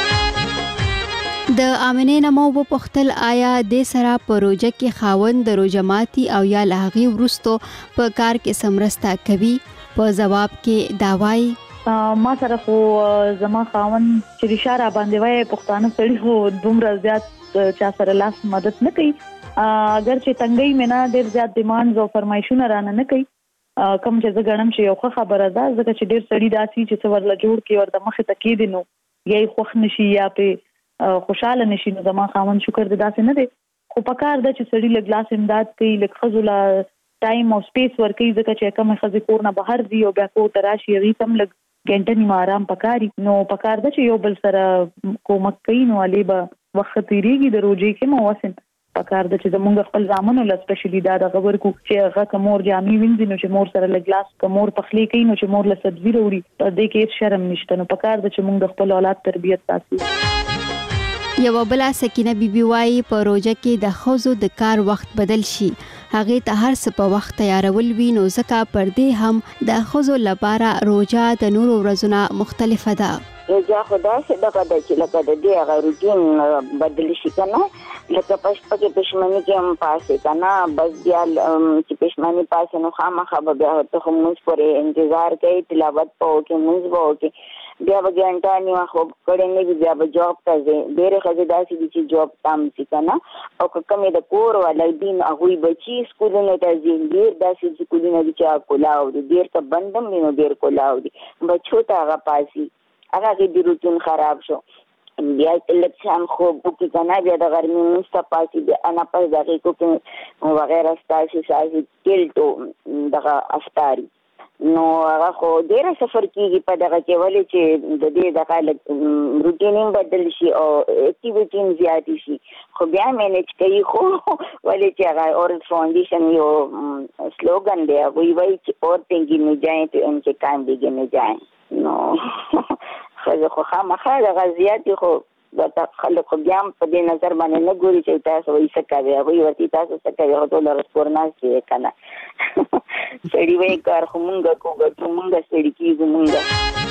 د امنه نمو په پختل آیا د سرا پروژه کې خاوند د روزه ماتي او یا لاغي ورستو په کار کې سمرستا کوي په جواب کې داوای ما سره خو زما خاوند چې اشاره باندې وای پښتانه سړي خو دومره زیات چا سره لاس مدد نه کوي اگر چې تنګي مینا ډیر زیات ډیمانډز او فرمایشونه رانه نه کوي کوم چې زه غنم چې یو خبره ده ځکه چې ډیر سړي داسي چې څور لا جوړ کې ورته مخه تکې دي نو یې خوښ نشي یا په خوشاله نشي نو زما خاوند شکر دې داسې نه دي خو پکار ده چې سړي له ګلاس امداد کوي لکه خزولا ټایم او سپیس ورکوي ځکه چې کوم خزې کور نه بهر دی او بیا کو تراشي ری تم لګ ګنټه نیمه آرام پکاري نو پکار ده چې یو بل سره کومک کوي نو علي به وخت تیریږي د روزي کې مو وسن پکار د چې زمونږ خپل ځامنو ل سپیشلی دا د خبر کو چې هغه کومور جامي وینځي نو چې مور سره ل ګلاس کومور پخلی کوي نو چې مور له سبزی وروړي په دې کې شرم نشته نو پکار د چې مونږ خپل اولاد تربیت ساتو. یو بل سکینه بیبي وای په روزه کې د خوځو د کار وخت بدل شي هغه ته هر څه په وخت تیارول وی نو ځکه پر دې هم د خوځو لپاره روزه د نورو ورځې مختلفه ده. روزه خدا څخه دغه د چې لکه د دې هغه روټین بدل شي کنه لکه پښ پکې پښمنی کې هم پاسې کنه بس بیا چې پښمنی پاسې نو خامخا به بیا ته هم موږ پرې انتظار کوي تلاوت په کې موږ وو کې بیا به ګنټه نیو خو کړي نه بیا به جواب ته ډېر خزې داسې دي چې جواب تام سي کنه او کومې د کور ولای دین هغه بچي سکولونو ته ځي ډېر داسې سکولونو دي چې کولاو دي ډېر ته بندم نه ډېر کولاو دي بچو ته هغه پاسي هغه کې د روټین خراب شو بیا الکشن خو بوکي کنه بیا د ګرمي مستپاسي بیا انا پس دغه کوم وغیرہ ستاسي سازي کېلټو دغه افطاری نو هغه خو ډیر سفر کیږي په دغه کې ولې چې د دې دغه روټین بدل شي او اکټیویټي زیات شي خو بیا مینج کوي خو ولې چې هغه اور فاونډیشن یو سلوګان دی وی وی چې اورتیں گرنے جائیں تو ان کے کام بھی گرنے جائیں نو خو خامخا د غزيات خو د خلک خو بیا په دې نظر باندې نه ګوري چې تاسو وایي څه کوي هغه ورته تاسو څه کوي هغه ټول رسپورناس کې کنه سړي وایي کار خو مونږ کوو مونږ سړي کیږو مونږ.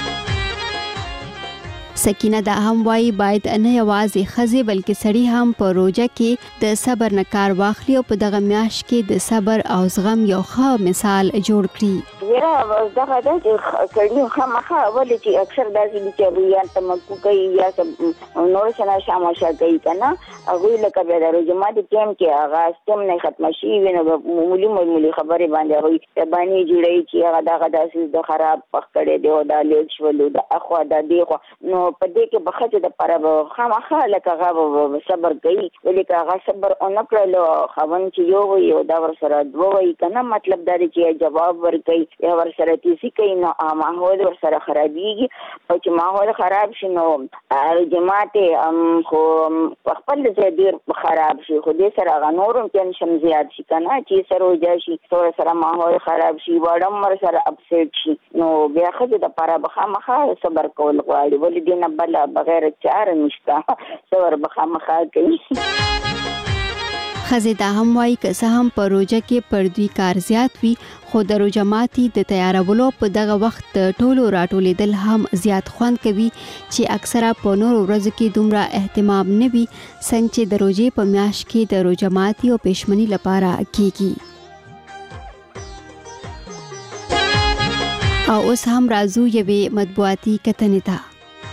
سکینه دا هم وایي باید نه یوازې خزي بلکې سړي هم په روزه کې د صبر نه کار واخلي او په دغه میاش کې د صبر او زغم یو ښه مثال جوړ کړي. یره دغه د سړي خامخا ولې چې اکثر داسې چې یا تمکو کوي یا نور څه شامل کوي کنه هغه لکه به د روزه ماته ټیم کې هغه سم نه ختم شي ویني معمولی معمولی خبره باندې هغه باندې جوړي چې هغه دغه داسې د خراب پخ کړي دی او د لیک شولو د اخو د دیغه نو په دې کې بخښه د پره خامخا لکه هغه صبر کوي ولې هغه صبر اونکړلو خوون چې یو یو دا ور سره دوه وي کنه مطلب دا چې جواب ورکړي یا ور سره تیسی کوي نو ماحول ور سره خرابيږي او چې ماحول خراب شي نو جماعت خو خپل ځای ډیر خراب شي خو دې سره غنورم ټینشن زیات شي کنه چې سره وځي شي سره سره ماحول خراب شي وړم مر سره اپسیټ شي نو بیا خځه د پاره بخامخه صبر کول غواړي ولې دې نه بل بغیر چاره نشته صبر بخامخه کوي خزه دا هم وایي که څه هم پروژه کې پردوی کار زیات وي خو د روژه ماتي د تیارولو په دغه وخت ټولو راټولېدل هم زیات خوند کوي چې اکثره په نور ورځو کې دومره اهتمام نه وي څنګه چې د روژې په میاشت کې د روژه ماتي او پښمنۍ لپاره کیږي او اوس هم راځو یوې مطبوعاتي کتنې ته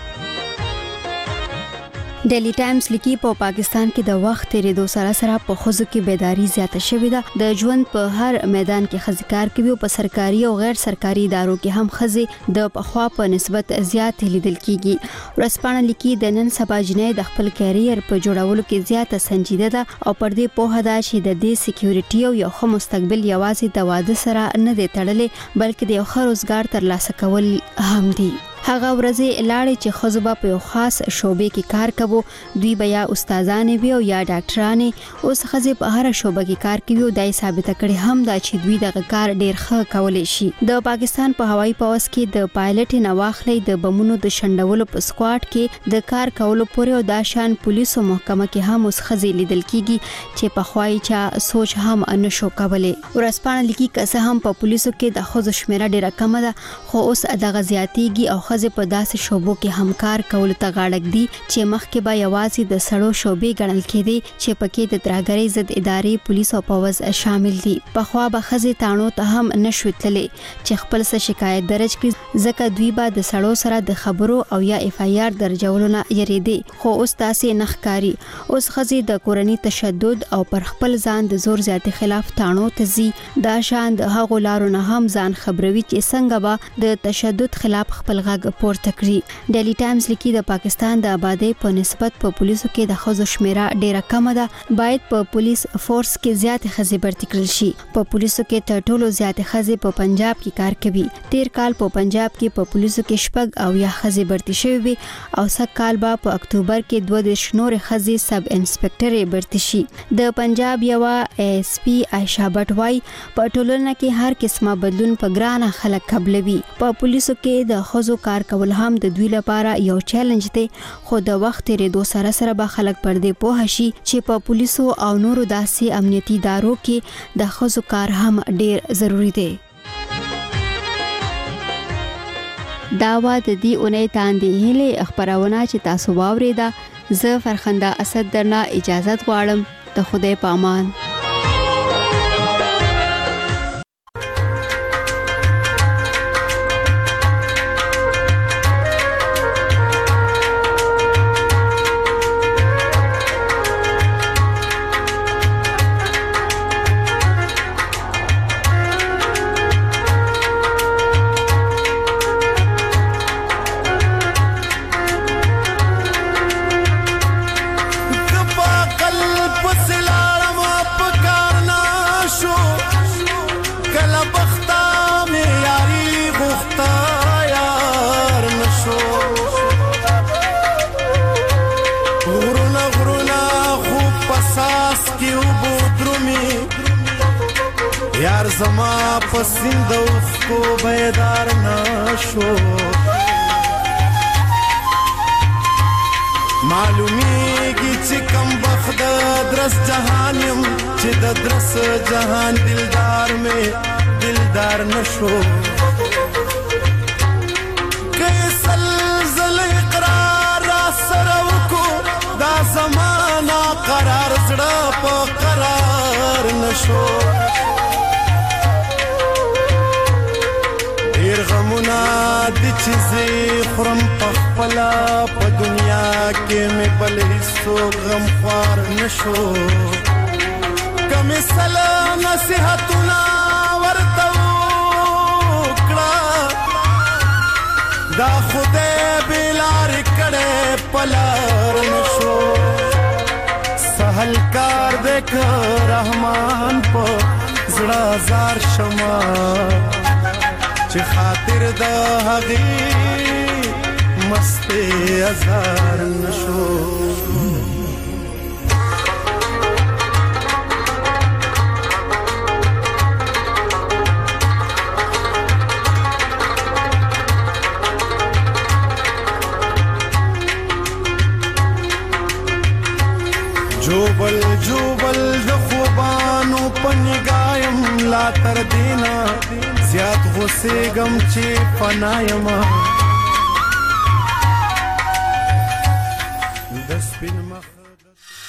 ډیلی ټایمز لیکي په پا پاکستان کې د وخت تیریدو سره سره په ښځو کې بیداری زیاته شوې ده د ژوند په هر میدان کې ښځې کار کوي او په سرکاري او غیر سرکاري ادارو کې هم ښځې د پخوا په نسبت زیات لیدل کیږي ورځپاڼه لیکي د نن سبا جنۍ د خپل کیریر په جوړولو کې زیاته سنجیده ده او پر دې پوهه ده چې د دې سکیورټي او یو ښه مستقبل یوازې د واده سره نه دی تړلې بلکې د یو ښه روزګار ترلاسه کول هم دي هغه ورځې لاړې چې ښځو به په یو خاص شوبې کې کار کوو دوی به یا استادانې وي او یا ډاکټرانې اوس ښځې په هره شوبه کې کار کوي او دا یې ثابته کړې هم ده چې دوی دغه کار ډېر ښه کولی شي د پاکستان په هوایي پوځ کې د پایلټ نه واخلئ د بمونو د شنډولو په سکواډ کې د کار کولو پورې او دا شان پولیسو محکمه کې هم اوس ښځې لیدل کیږي چې پخوا یې چا سوچ هم نشو کولی ورځپاڼه لیکي که څه هم په پولیسو کې د ښځو شمیره ډېره کمه ده خو اوس دغه زیاتیږي او ښځې په داسې شوبو کې همکار کولو ته غاړه ږدي چې مخکې به یوازې د سړو شوبې ګڼل کېدې چې پکې د ترهګرۍ ضد ادارې پولیس او پوځ شامل دي پخوا به ښځې تاڼو ته هم نشوې تللی چې خپل څه شکایت درج کړي ځکه دوی به د سړو سره د خبرو او یا اف آی آر درجولو نه یریدې خو اوس داسې نه ښکاري اوس ښځې د کورني تشدد او پر خپل ځان د زور زیاتي خلاف تاڼو ته ځي دا شان د هغو لارو نه هم ځان خبروي چې څنګه به د تشدد خلاف خپل غږ پورته کړي ډیلی ټایمز لیکي د پاکستان د آبادی په نسبت په پولیسو کې د ښځو شمیره ډیره کمه ده باید په پولیس فورس کې زیاتې ښځې بھرتي کړل شي په پولیسو کې تر ټولو زیاتې ښځې په پنجاب کې کار کوي تیر کال په پنجاب کې په پولیسو کې شپږ او یا ښځې بھرتي شوې وي او سږ کال به په اکتوبر کې دوه دېرش نورې ښځې سب انسپکټرې بھرتي شي د پنجاب یوه ایس پی عایشه بټ وایي په ټولنه کې هر قسمه بدلون په ګرانه خلک قبلوي په پولیسو کې د ښځو کار کول هم د دوی لپاره یو چیلنج دی خو د وخت تیریدو سره سره به خلک پر دې پوه شي چې په پولیسو او نورو داسې امنیتي ادارو کې د ښځو کار هم ډیر ضروری دی دا وا د دې اونۍ تاندې هلې خبرونه چې تاسو واورېده زه فرخنده اسد درنه اجازه غواړم د خدای په امان یار زما پسند اوس کو بیدار نشو معلومیږي چې کم بخت درس جهان يم چې د درس جهان دلدار مې دلدار نشو کیسل زل اقرار را سره وکړو دا زمانہ قرار زړه په قرار نشو ډیر غمونه د چیزې خورم په خپله په دنیا کې مې بل هیڅوک غمخوار نشو که مې سل نصیحتونه ورته وکړه دا خدای بې لارې کړی په لار نشو سهل کار دی که رحمان په زړه ازار شمه چې خاطر د هغې مسته هزار نشو جوبل جوبل د خوبانو پنګایم لا تر دینا زیات غوسه غم چې فنایم